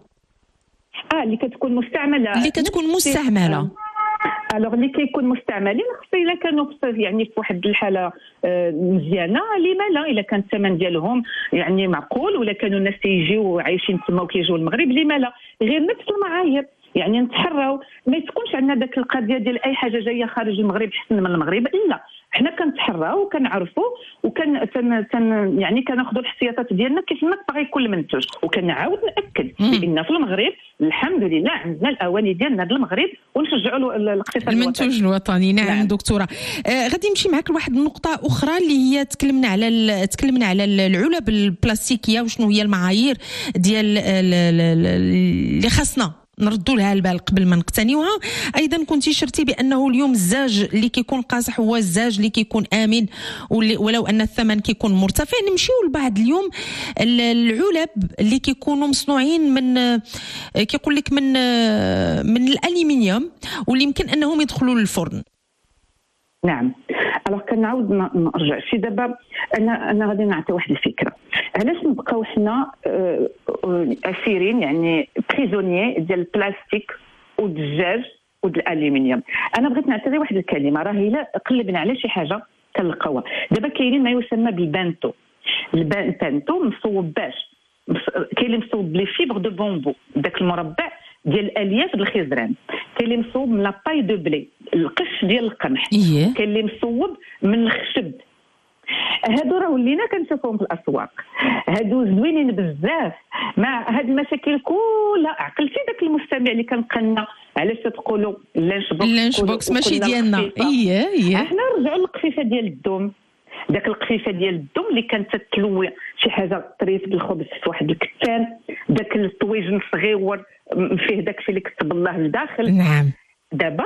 اه اللي كتكون مستعمله اللي كتكون مستعمله الوغ اللي كيكون مستعملين خص الا كانوا يعني في واحد الحاله مزيانه لما لا، الا كان الثمن ديالهم يعني معقول ولا كانوا الناس تيجيو عايشين تما وكيجيو المغرب لما لا، غير نفس المعايير يعني نتحراو ما تكونش عندنا داك القضيه ديال اي حاجه جايه خارج المغرب احسن من المغرب، لا حنا كنتحراو وكنعرفوا وكان تن تن يعني كناخذوا الاحتياطات ديالنا كيف ما باغي كل منتج. وكنعاود ناكد بان في المغرب الحمد لله عندنا الاواني ديالنا المغرب ونشجعوا الاقتصاد المنتوج الوطني. نعم, نعم. دكتوره آه غادي نمشي معك لواحد النقطه اخرى اللي هي تكلمنا على تكلمنا على العلب البلاستيكيه وشنو هي المعايير ديال اللي خاصنا نردوا لها البال قبل ما نقتنيوها. ايضا كنتي شرتي بانه اليوم الزاج اللي كيكون قاصح هو الزاج اللي كيكون امن، ولو ان الثمن كيكون مرتفع. نمشيو لبعض اليوم العلب اللي كيكونوا مصنوعين من كيقول لك من من الالومنيوم واللي يمكن انهم يدخلوا للفرن. نعم. الوغ كنعاود نرجع شي دابا، انا انا غادي نعطي واحد الفكره علاش نبقاو حنا اسيرين يعني بريزونيي ديال البلاستيك والدجاج والالومنيوم. انا بغيت نعطي واحد الكلمه، راه الا قلبنا على شي حاجه كنلقاوها. دابا كاينين ما يسمى بالبانتو. البانتو مصوب باش كاين اللي مصوب لي فيبر دو بومبو، داك المربع ديال الالياف ديال الخزران، كاين اللي مصوب من لاباي دو بلي القش ديال القمح، إيه. كاين اللي مصوب من الخشب. هادو راه ولينا كنشوفوهم في الاسواق، هادو زوينين بزاف. مع هاد المشاكل كلها عقلتي داك المستمع اللي كنقلنا علاش تقولوا اللانش بوكس اللانش بوكس ماشي ديالنا. اييه اييه احنا نرجعوا للقفيفه ديال الدوم، داك القفيفه ديال الدوم اللي كانت تتلوي شي حاجه طريف الخبز في واحد الكتان، داك الطويجن صغيور فيه داك الشيء اللي كتب الله لداخل. نعم. دابا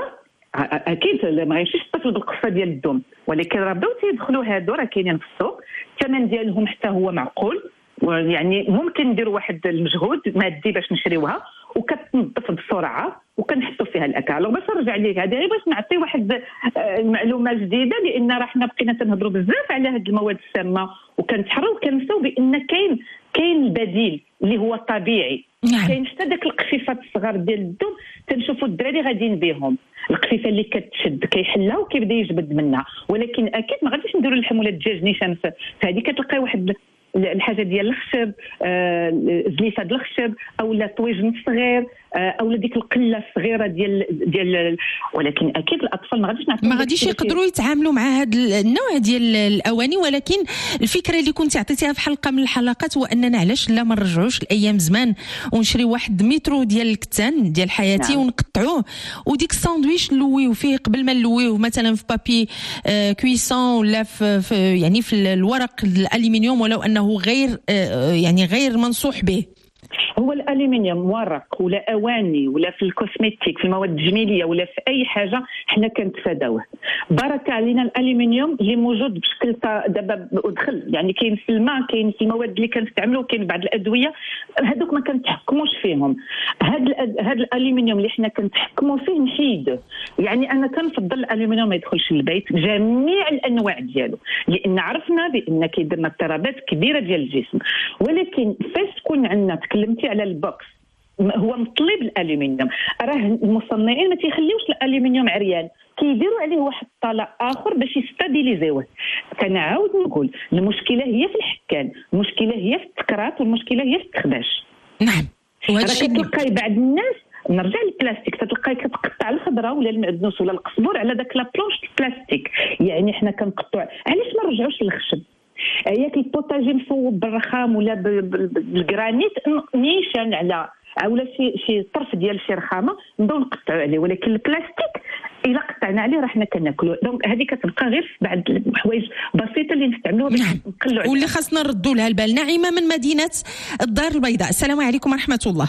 اكيد ما غيمشيش الطفل بالقصه ديال الدوم، ولكن راه بداو تيدخلوا هادو راه كاينين في السوق، الثمن ديالهم حتى هو معقول، يعني ممكن نديروا واحد المجهود مادي باش نشريوها وكتنظف بسرعه وكنحطوا فيها الاكل. لو باش نرجع ليك هذه غير باش نعطي واحد المعلومه جديده، لان راه حنا بقينا تنهضروا بزاف على هذه المواد السامه وكنتحروا وكنساو بان كاين كاين البديل اللي هو طبيعي. نعم. كاين حتى داك القفيفات الصغار ديال الدوم تنشوفوا الدراري غاديين بهم، القفيفه اللي كتشد كيحلها وكيبدا يجبد منها، ولكن اكيد ما غاديش نديروا اللحم ولا الدجاج نيشان. فهذه كتلقاي واحد الحاجه ديال الخشب، آه زليفه ديال الخشب اولا طويجن صغير، آه اولا ديك القله الصغيره ديال ديال ولكن اكيد الاطفال ما غاديش نعطيهم ما غاديش يقدروا يتعاملوا مع هذا النوع ديال الاواني. ولكن الفكره اللي كنت عطيتيها في حلقه من الحلقات هو اننا علاش لا ما نرجعوش لايام زمان ونشري واحد مترو ديال الكتان ديال حياتي. نعم. ونقطعوه وديك الساندويش نلويو فيه قبل ما نلويوه مثلا في بابي آه كويسون ولا في, في يعني في الورق الالومنيوم، ولو انه غير آه يعني غير منصوح به. هو الالومنيوم ورق ولا اواني ولا في الكوسميتيك في المواد التجميليه ولا في اي حاجه حنا كنتفاداوه. بركه علينا الالومنيوم اللي موجود بشكل دابا دخل، يعني كاين في الماء، كاين في المواد اللي كنستعملوا، كاين بعض الادويه هذوك ما كنتحكموش فيهم. هذا هذا الالومنيوم اللي حنا كنتحكموا فيه نحيده. يعني انا كنفضل الالومنيوم ما يدخلش للبيت جميع الانواع ديالو، لان عرفنا بان كيدير لنا اضطرابات كبيره ديال الجسم. ولكن فاش تكون عندنا تكلمتي على البوكس هو مطلب الالومنيوم، راه المصنعين ما تيخليوش الالومنيوم عريان، كيديروا عليه واحد الطلاء اخر باش يستابيليزيوه. كنعاود نقول المشكله هي في الحكان، المشكله هي في التكرات، والمشكله هي في التخباش. نعم. وهذا الشيء كتلقاي بعض الناس نرجع للبلاستيك تلقاي كتقطع الخضره ولا المعدنوس ولا القزبور على داك لابلونش البلاستيك. يعني حنا كنقطعوا، علاش ما نرجعوش للخشب؟ ياك البوتاجي مصوب بالرخام ولا بالجرانيت نيشان على اولا شي شي طرف ديال شي رخامه نبداو نقطعوا عليه، ولكن البلاستيك الا قطعنا عليه راه حنا كناكلوا. دونك هذه كتبقى غير في بعض الحوايج بسيطه اللي نستعملوها باش نقلوا عليها واللي خاصنا نردوا لها البال. نعيمه من مدينه الدار البيضاء، السلام عليكم ورحمه الله.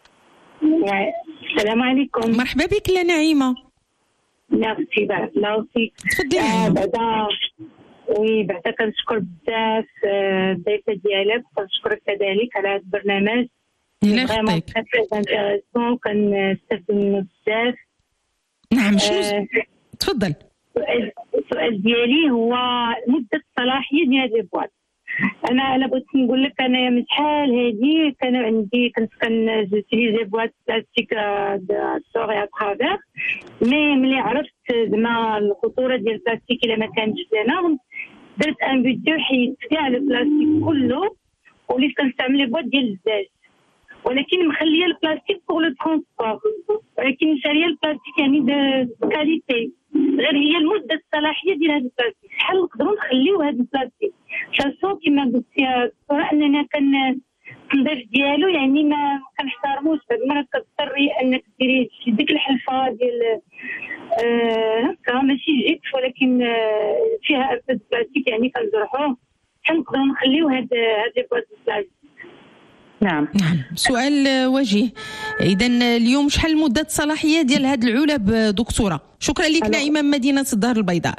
السلام عليكم. مرحبا بك لا نعيمه. ميرسي بارك الله فيك. تفضلي. آه بعدا وي بعدا كنشكر بزاف الضيفه ديالك، كنشكرك كذلك على هذا البرنامج. الله يخليك. فريمون كنستافد منه بزاف. نعم. شنو آه تفضل. السؤال السؤال ديالي هو مده الصلاحيه ديال هذه البواط. انا انا بغيت نقول لك انايا من شحال هذه كان عندي كنت كنجوتيليزي بواط بلاستيك سوري اترافير، مي ملي عرفت زعما الخطوره ديال البلاستيك الا ما كانش لنا درت ان فيديو حيدت كاع البلاستيك كله وليت كنستعمل البواط ديال الزجاج، ولكن مخليه البلاستيك بوغ لو ترونسبور، ولكن شاريه البلاستيك يعني دو كاليتي. غير هي المده الصلاحيه ديال هذا البلاستيك شحال نقدروا نخليو هذا البلاستيك شاسو كما قلتي اننا كان التنظيف ديالو يعني ما كنحترموش. بعض المرات كتضطري انك ديري ديك الحلفه ديال هكا آه ماشي جيت ولكن آه فيها البلاستيك يعني كنجرحوه. شحال نقدروا نخليو هذا هذا البلاستيك؟ نعم نعم. سؤال وجيه. اذا اليوم شحال مده الصلاحيه ديال هاد العلب دكتوره؟ شكرا لك نعيمه من مدينه الدار البيضاء.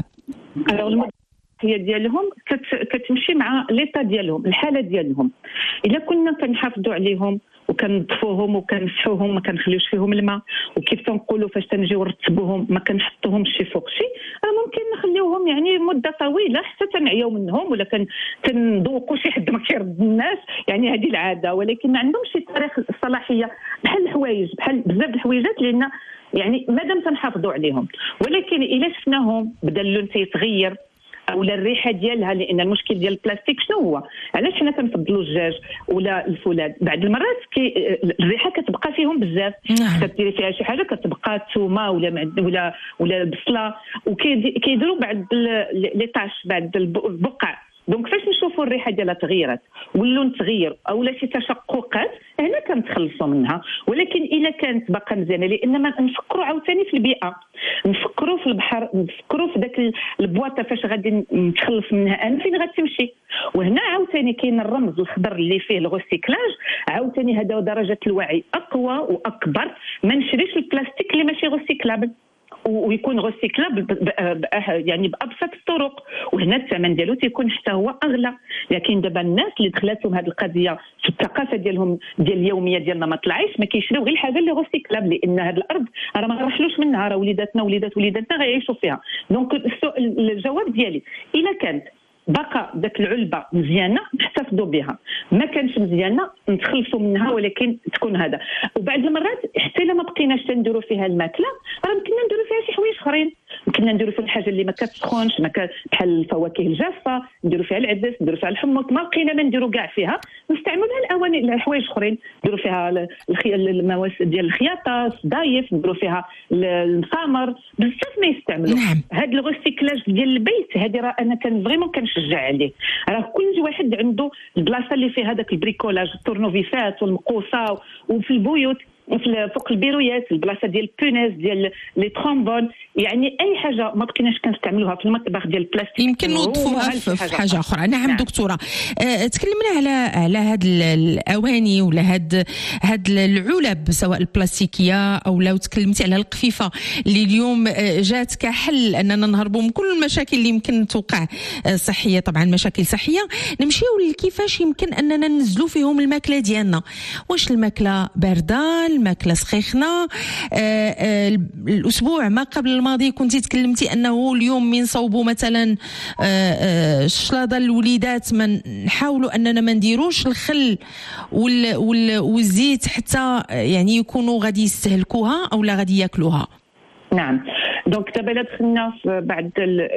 هي ديالهم كتمشي مع ليطا ديالهم، الحاله ديالهم. الا كنا كنحافظوا عليهم وكنضفوهم وكنمسحوهم ما كنخليوش فيهم الماء، وكيف تنقولوا فاش تنجيو نرتبوهم ما كنحطوهمش شي فوق شي، راه ممكن نخليوهم يعني مده طويله حتى تنعيو منهم ولا كنذوقوا شي حد ما كيرد الناس، يعني هذه العاده. ولكن ما عندهمش شي تاريخ الصلاحيه بحال الحوايج، بحال بزاف الحويجات لان يعني مادام تنحافظوا عليهم. ولكن الا شفناهم بدا اللون تيتغير ولا الريحه ديالها، لان المشكل ديال البلاستيك شنو هو؟ علاش حنا كنفضلوا الدجاج ولا الفولاذ؟ بعض المرات كي الريحه كتبقى فيهم بزاف، كديري فيها شي حاجه كتبقى الثومه ولا ولا ولا البصله، وكيديروا بعض لي طاش بعض البقع. دونك فاش نشوفوا الريحه ديالها تغيرت واللون تغير او شي تشققات، هنا كنتخلصوا منها. ولكن الا كانت باقا مزيانه، لان ما نفكروا عاوتاني في البيئه، نفكروا في البحر، نفكروا في داك البواطه فاش غادي نتخلص منها انا فين غتمشي. وهنا عاوتاني كاين الرمز الخضر اللي فيه الغوسيكلاج، عاوتاني هذا درجه الوعي اقوى واكبر. ما نشريش البلاستيك اللي ماشي غوسيكلابل ويكون غوسيكلابل يعني بابسط الطرق، وهنا الثمن ديالو تيكون حتى هو اغلى. لكن دابا الناس اللي دخلاتهم هذه القضيه في الثقافه ديالهم ديال اليوميه ديالنا ما طلعيش، ما كيشريو غير الحاجه اللي غوسيكلابل، لان هذه الارض راه ما نرحلوش منها، راه وليداتنا وليدات وليداتنا غيعيشوا فيها. دونك الجواب ديالي الا كانت بقى ذاك العلبه مزيانه نحتفظوا بها، ما كانش مزيانه نتخلصوا منها ولكن تكون هذا. وبعض المرات حتى الا ما بقيناش تنديروا فيها الماكله، راه يمكن نديروا فيها شي حوايج اخرين، يمكن نديروا فيها الحاجه اللي ما كتسخنش، ما بحال الفواكه الجافه، نديروا فيها العدس، نديروا فيها الحمص، ما لقينا ما نديروا كاع فيها، نستعملوها الاواني الحوايج اخرين، نديروا فيها المواسم ديال الخياطه، الصدايف، نديروا فيها المسامر، بزاف ما يستعملوا. نعم. هذا الغوسيكلاج ديال البيت هذه راه انا كان فريمون كنشجع عليه. راه كل واحد عنده البلاصه اللي فيها هذاك البريكولاج، التورنوفيسات والمقوصه، وفي البيوت في فوق البيرويات البلاصه ديال البونيز ديال لي ترومبون، يعني اي حاجه ما بقيناش كنستعملوها في المطبخ ديال البلاستيك يمكن نوظفوها في حاجه اخرى. نعم, نعم. دكتوره أه تكلمنا على على هاد الاواني ولا هاد هاد العلب سواء البلاستيكيه او لو تكلمتي على القفيفه اللي اليوم جات كحل اننا نهربوا من كل المشاكل اللي يمكن توقع صحيه، طبعا مشاكل صحيه. نمشيو لكيفاش يمكن اننا ننزلوا فيهم الماكله ديالنا، واش الماكله بارده الماكله سخيخه؟ آه آه الاسبوع ما قبل الماضي كنتي تكلمتي انه اليوم من صوبوا مثلا آه آه الشلاضه الوليدات ما نحاولوا اننا ما نديروش الخل وال وال والزيت حتى يعني يكونوا غادي يستهلكوها او لا غادي ياكلوها. نعم. دونك دابا دخلنا في بعض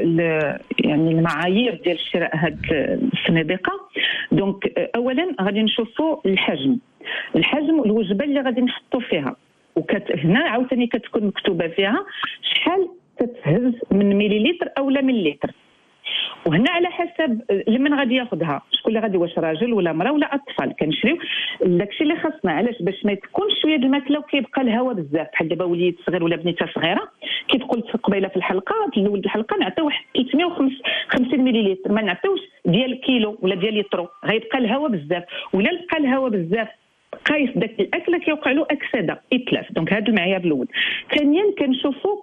يعني المعايير ديال شراء هاد الصناديقه. دونك اولا غادي نشوفوا الحجم الحجم والوجبه اللي غادي نحطوا فيها، وكت هنا عاوتاني كتكون مكتوبه فيها شحال تتهز من مليلتر او لا مليلتر. وهنا على حسب لمن غادي ياخذها، شكون اللي غادي، واش راجل ولا مراه ولا اطفال. كنشريو داكشي اللي خاصنا، علاش؟ باش ما تكونش شويه د الماكله وكيبقى الهواء بزاف. بحال دابا وليد صغير ولا بنيته صغيره كيف قلت قبيله في الحلقه، في الاول الحلقه نعطيو واحد ثلاثمية وخمسين مليلتر، ما نعطيوش ديال كيلو ولا ديال لتر، غيبقى الهواء بزاف. ولا لقى الهواء بزاف قايس داك الاكله كيوقع له اكسده اتلاف. دونك هذا المعيار الاول. ثانيا كنشوفوا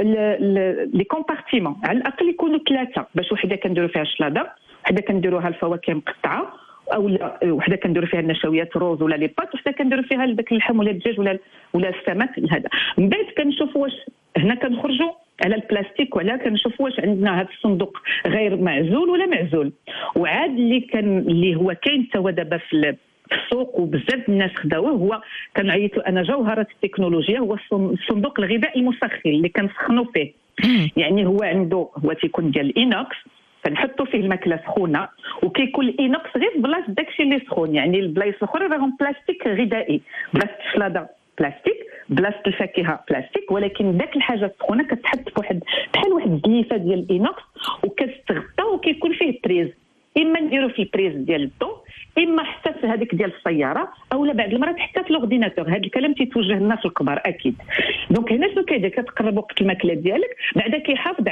لي كومبارتيمون، على الاقل يكونوا ثلاثه، باش وحده كنديروا فيها الشلاضه، وحده كنديروها الفواكه مقطعه، او لا وحده كنديروا فيها النشويات روز ولا لي بات، وحده كنديروا فيها داك اللحم ولا الدجاج ولا ولا السمك. هذا من بعد كنشوفوا واش هنا كنخرجوا على البلاستيك ولا كنشوفوا واش عندنا هذا الصندوق غير معزول ولا معزول. وعاد اللي كان اللي هو كاين توا دابا في السوق وبزاف الناس خداوه، هو كنعيطوا انا جوهره التكنولوجيا، هو الصندوق الغذائي المسخن اللي كنسخنوا فيه. يعني هو عنده هو تيكون ديال الانوكس، كنحطوا فيه الماكله سخونه، وكيكون الانوكس غير بلاصه داكشي اللي سخون. يعني البلايص الاخرى راهم بلاستيك غذائي، بلاصه الشلاضه بلاستيك، بلاصه الفاكهه بلاستيك، ولكن داك الحاجه السخونه كتحط في واحد بحال واحد الدليفه ديال الانوكس وكتغطى، وكيكون فيه بريز، اما نديروا في البريز ديال الضو، اما حتى في هذيك ديال السياره، اولا بعض المرات حتى في الاورديناتور. هذا الكلام تيتوجه للناس الكبار اكيد. دونك هنا شنو كيدير؟ كتقرب وقت الماكله ديالك، بعدا كيحافظ على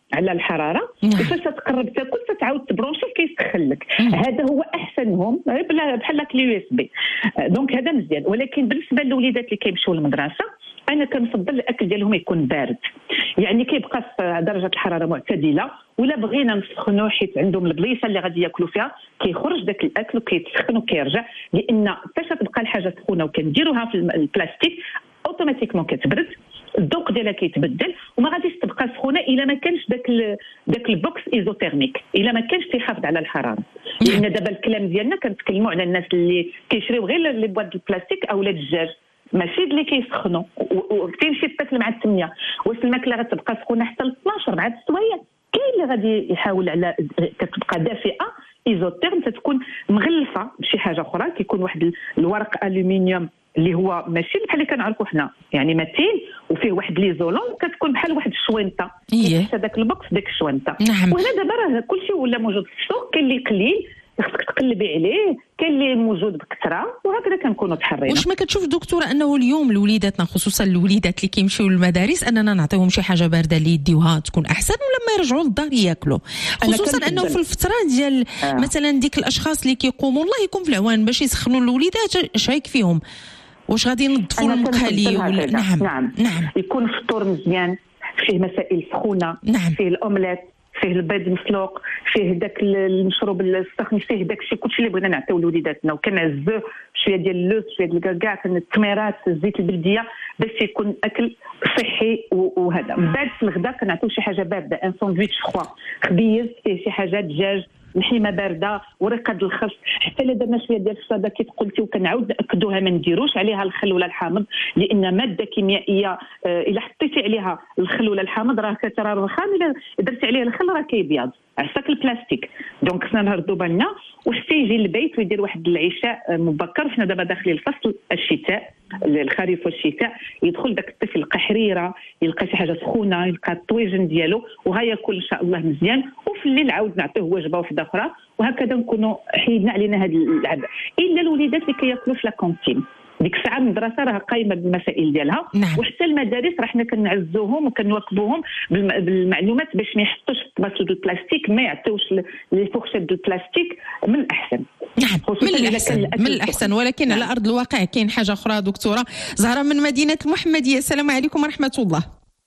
على الحراره وفاش تقرب تاكل فتعاود تبرونشي كيسخن لك. هذا هو احسنهم بحال كلي يو اس بي. دونك هذا مزيان. ولكن بالنسبه للوليدات اللي كيمشيو للمدرسه انا كنفضل الاكل ديالهم يكون بارد، يعني كيبقى في درجه الحراره معتدله، ولا بغينا نسخنوه حيت عندهم البليصه اللي غادي ياكلوا فيها كيخرج داك الاكل وكيتسخن وكيرجع، لان فاش تبقى الحاجه سخونه وكنديروها في البلاستيك اوتوماتيكمون كتبرد، الذوق ديالها كيتبدل وما غاديش تبقى سخونه الا ما كانش داك ال... داك البوكس ايزوثيرميك، الا ما كانش تيحافظ على الحراره. لان دابا الكلام ديالنا كنتكلموا على الناس اللي كيشريو غير لي بواط البلاستيك اولا الدجاج، ماشي اللي كيسخنوا وتمشي تاكل مع الثمانيه. واش الماكله غتبقى سخونه حتى ل اثناش اربعه السوايع؟ كاين اللي غادي يحاول على كتبقى دافئه ايزوتيرم، تتكون مغلفه بشي حاجه اخرى، كيكون واحد الورق الومنيوم اللي هو ماشي بحال اللي كنعرفوا حنا، يعني متين وفيه واحد ليزولون، كتكون بحال واحد الشوينطه إيه. هذاك البوكس ديك الشوينطه. نعم. وهنا دابا راه كلشي ولا موجود في السوق، كاين اللي قليل خصك تقلبي عليه، كاين اللي موجود بكثره، وهكذا كنكونوا تحرينا. واش ما كتشوف دكتوره انه اليوم لوليداتنا خصوصا الوليدات اللي كيمشيو للمدارس اننا نعطيهم شي حاجه بارده اللي يديوها تكون احسن، ولما يرجعوا للدار ياكلوا، خصوصا انه في الفتره ديال آه. مثلا ديك الاشخاص اللي كيقوموا الله يكون في العوان باش يسخنوا الوليدات، اش هيكفيهم؟ واش غادي ينظفوا المقالي ولا؟ نعم نعم نعم يكون فطور مزيان فيه مسائل سخونه، نعم. فيه الاومليت، فيه البيض مسلوق، فيه داك المشروب السخن، فيه داك الشيء كلشي اللي بغينا نعطيو لوليداتنا، وكنعزوه شويه ديال اللوز، شويه ديال الكاكاع، التميرات، الزيت البلديه، باش يكون اكل صحي. وهذا من بعد في الغداء كنعطيو شي حاجه بارده، ان ساندويتش فخوا خبيز فيه شي حاجه دجاج، لحيمه بارده، ورقه الخس، حتى الا درنا شويه ديال الفساده كيف قلتي وكنعاود ناكدوها ما نديروش عليها الخل ولا الحامض، لان ماده كيميائيه آه الا حطيتي عليها الخل ولا الحامض راه كترى الرخام، الا درتي عليه الخل راه كيبيض عساك البلاستيك. دونك خصنا نهردوا بالنا، وحتى يجي للبيت ويدير واحد العشاء مبكر، وحنا دابا داخلين الفصل الشتاء الخريف والشتاء، يدخل داك الطفل القحريره، يلقى شي حاجه سخونه، يلقى الطويجن ديالو وها ياكل ان شاء الله مزيان، وفي الليل عاود نعطيه وجبه واحده اخرى، وهكذا نكونوا حيدنا علينا هذا العبء. الا الوليدات اللي كياكلوا في لاكونتين ديك الساعه المدرسه راه قايمه بالمسائل ديالها، نعم. وحتى المدارس راه حنا كنعزوهم وكنواكبوهم بالمعلومات باش ما يحطوش الطباس ديال البلاستيك، ما يعطيوش لي فورشيت ديال البلاستيك من الاحسن. نعم من الاحسن من الاحسن ولكن نعم. على ارض الواقع كاين حاجه اخرى. دكتوره زهره من مدينه المحمديه، السلام عليكم ورحمه الله.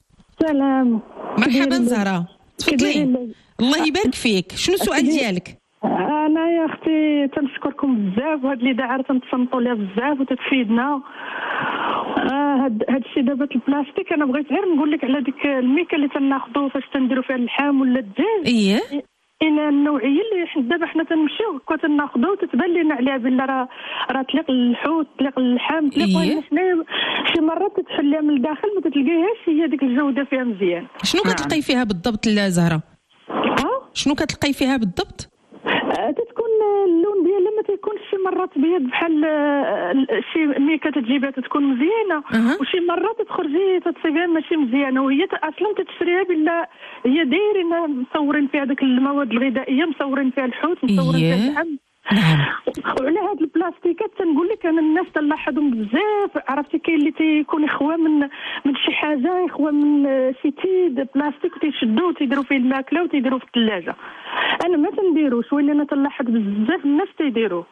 سلام. مرحبا زهره، تفضلي. الله يبارك فيك، شنو السؤال ديالك؟ انا يا اختي تنشكركم بزاف، وهاد الاذاعه تنتصنتوا ليها بزاف وتتفيدنا. آه هاد هاد الشيء دابا البلاستيك، انا بغيت غير نقول لك على ديك الميكه اللي تناخذوا فاش تنديروا فيها اللحم ولا الدجاج. اييه ان النوعيه اللي حنا دابا حنا تنمشيو هكا تناخذوا وتتبان لنا عليها بلا راه راه تليق الحوت، تليق اللحم، تليق إيه؟ حنا شي مرات تتحلها من الداخل ما تلقايهاش هي ديك الجوده فيها مزيان. شنو كتلقاي فيها بالضبط زهره؟ اه شنو كتلقاي فيها بالضبط؟ تتكون اللون ديالها ما تيكونش شي مرات بيض بحال شي ميكه تجيبها تتكون مزيانه، أه. وشي مرات تخرجي تتصيبها ماشي مزيانه، وهي اصلا تتشريها بلا هي دايرين مصورين فيها داك المواد الغذائيه، مصورين فيها الحوت، مصورين فيها اللحم. نعم. وعلى هاد البلاستيكات تنقول لك انا الناس تلاحظهم بزاف، عرفتي كاين اللي تيكون يخوى من من شي حاجه، يخوى من شي تيد بلاستيك وتيشدوه وتيديروا فيه الماكله وتيديروه في الثلاجه. انا ما تنديروش، ولا انا تلاحظ بزاف الناس تيديروه.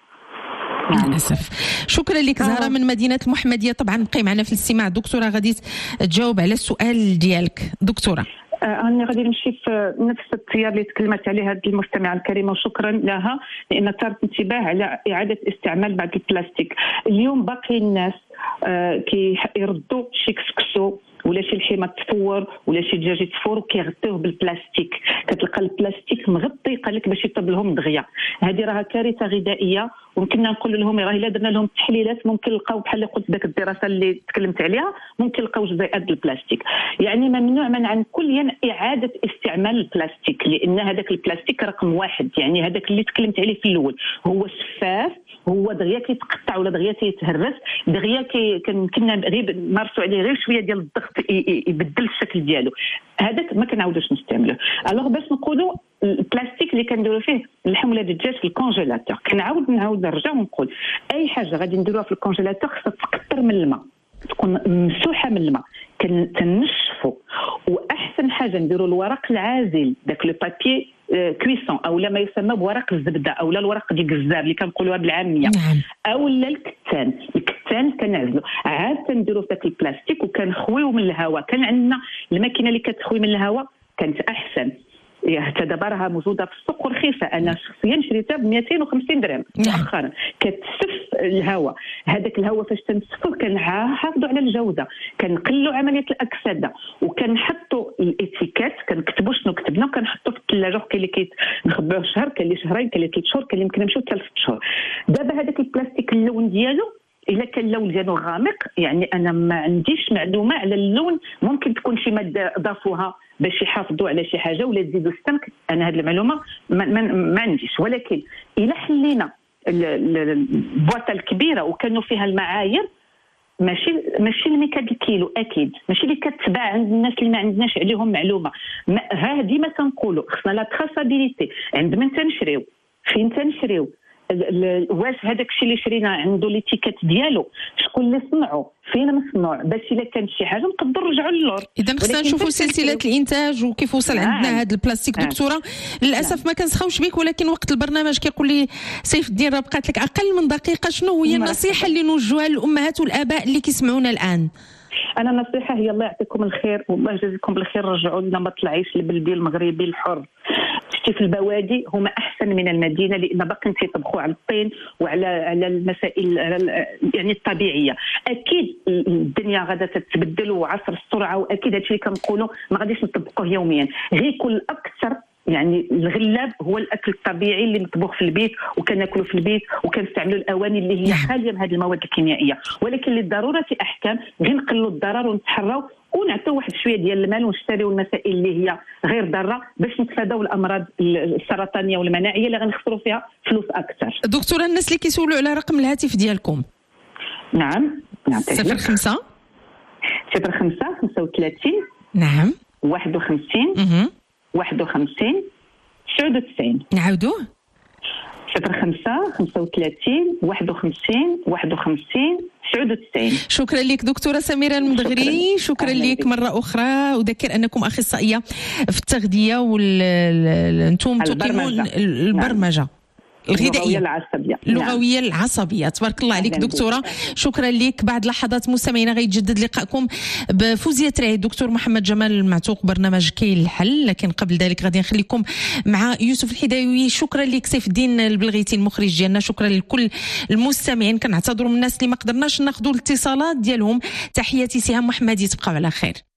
للاسف. شكرا لك زهره من مدينه المحمديه. طبعا بقي معنا في الاستماع دكتوره غادي تجاوب على السؤال ديالك. دكتوره أنا غادي نمشي في نفس التيار اللي تكلمت عليه هذه المستمعة الكريمة، وشكرا لها لأن ثارت انتباه على إعادة استعمال بعض البلاستيك. اليوم باقي الناس آه كيردوا شي كسكسو ولا شي لحيمه تفور ولا شي دجاج تفور وكيغطيوه بالبلاستيك، كتلقى البلاستيك مغطي قال لك باش يطيب لهم دغيا. هذه راها كارثه غذائيه، ويمكننا نقول لهم راه الا درنا لهم التحليلات ممكن نلقاو بحال اللي قلت ذاك الدراسه اللي تكلمت عليها، ممكن نلقاو جزيئات البلاستيك. يعني ممنوع منعا كليا اعاده استعمال البلاستيك، لان هذاك البلاستيك رقم واحد، يعني هذاك اللي تكلمت عليه في الاول هو شفاف، هو دغيا كيتقطع ولا دغيا كيتهرس، دغيا كي كنا غير نمارسوا عليه غير شويه ديال الضغط يبدل الشكل ديالو. هذاك ما كنعاودوش نستعملوه. الوغ باش نقولوا البلاستيك اللي كنديروا فيه اللحم ولا الدجاج في الكونجيلاتور، كنعاود نعاود نرجع ونقول اي حاجه غادي نديروها في الكونجيلاتور خصها تكثر من الماء، تكون ممسوحه من الماء، كنشفوا. واحسن حاجه نديروا الورق العازل داك لو بابي كويسون او لا ما يسمى بورق الزبده او لا الورق ديال الكزاب اللي كنقولوها بالعاميه نعم. او لا الكتان الكتان كنعزلو عاد كنديروا في داك البلاستيك وكنخويو من الهواء. كان عندنا الماكينه اللي كتخوي من الهواء كانت احسن حتى دابا راها موجوده في السوق ورخيصه. انا شخصيا شريتها ب مئتين وخمسين درهم مؤخرا. كتسف الهواء هذاك الهواء فاش تنسفوه كنحافظوا على الجوده كنقلوا عمليه الاكسده وكنحطوا الاتيكيت كنكتبوا شنو كتبنا وكنحطوا في الثلاجه. كاين اللي كينخبيوه شهر كاين اللي شهرين كاين اللي ثلاث شهور كاين اللي يمكن يمشيو حتى لست شهور. دابا هذاك البلاستيك اللون ديالو الا كان اللون ديالو غامق يعني انا ما عنديش معلومه على اللون. ممكن تكون شي ماده ضافوها باش يحافظوا على شي حاجه ولا يزيدوا السمك. انا هذه المعلومه ما, ما, ما عنديش. ولكن الا حلينا البواطه الكبيره وكانوا فيها المعايير ماشي ماشي الميكاد الكيلو اكيد ماشي اللي كتباع عند الناس اللي ما عندناش عليهم معلومه. ها ديما كنقولوا خصنا لا تراسابيليتي عند من تنشريو فين تنشريو واش هذاك الشيء اللي شرينا عنده ليتيكيت ديالو شكون اللي صنعه فين مصنوع باش الا كانت شي حاجه نقدروا نرجعوا للور. اذا خصنا نشوفوا سلسله الانتاج وكيف وصل نعم. عندنا هذا البلاستيك. نعم. دكتوره للاسف نعم. ما كنسخاوش بك ولكن وقت البرنامج كيقول لي سيف الدين راه بقات لك اقل من دقيقه. شنو هي النصيحه اللي نوجهوها للامهات والاباء اللي كيسمعونا الان؟ انا النصيحه هي الله يعطيكم الخير والله يجازيكم بالخير. رجعوا لنا ما طلعيش البلدي المغربي الحر. شتي في البوادي هما احسن من المدينه لان باقيين تيطبخوا على الطين وعلى على المسائل يعني الطبيعيه. اكيد الدنيا غادا تتبدل وعصر السرعه واكيد هادشي اللي كنقولوا ما غاديش نطبقوه يوميا. غير كل اكثر يعني الغلاب هو الاكل الطبيعي اللي مطبوخ في البيت وكناكلوا في البيت وكنستعملوا الاواني اللي هي خاليه من هذه المواد الكيميائيه. ولكن للضروره احكام غير نقلوا الضرر ونتحروا ونعطيو واحد شويه ديال المال ونشتريو المسائل اللي هي غير ضاره باش نتفاداو الامراض السرطانيه والمناعيه اللي غنخسروا فيها فلوس اكثر. دكتوره الناس اللي كيسولوا على رقم الهاتف ديالكم. نعم نعطيه صفر خمسة صفر خمسة خمسة وثلاثين نعم واحد وخمسين واحد وخمسين تسعة وتسعين. نعاودوه صفر خمسة خمسة وثلاثين واحد وخمسين واحد وخمسين تسعة وتسعين. شكرا لك دكتورة سميرة المدغري. شكرا, شكرا لك مرة أخرى. أذكر أنكم أخصائية في التغذية وأنتم تقيمون البرمجة الغذائية العصبية اللغوية العصبية. تبارك الله عليك دكتورة. شكرا لك. بعد لحظات مستمعينا غيتجدد لقائكم بفوزية راعي الدكتور محمد جمال المعتوق برنامج كاين الحل. لكن قبل ذلك غادي نخليكم مع يوسف الحداوي. شكرا لك سيف الدين البلغيتي المخرج ديالنا. شكرا لكل المستمعين. كنعتذروا من الناس اللي ما قدرناش ناخذوا الاتصالات ديالهم. تحياتي سهام محمدي. تبقاو على خير.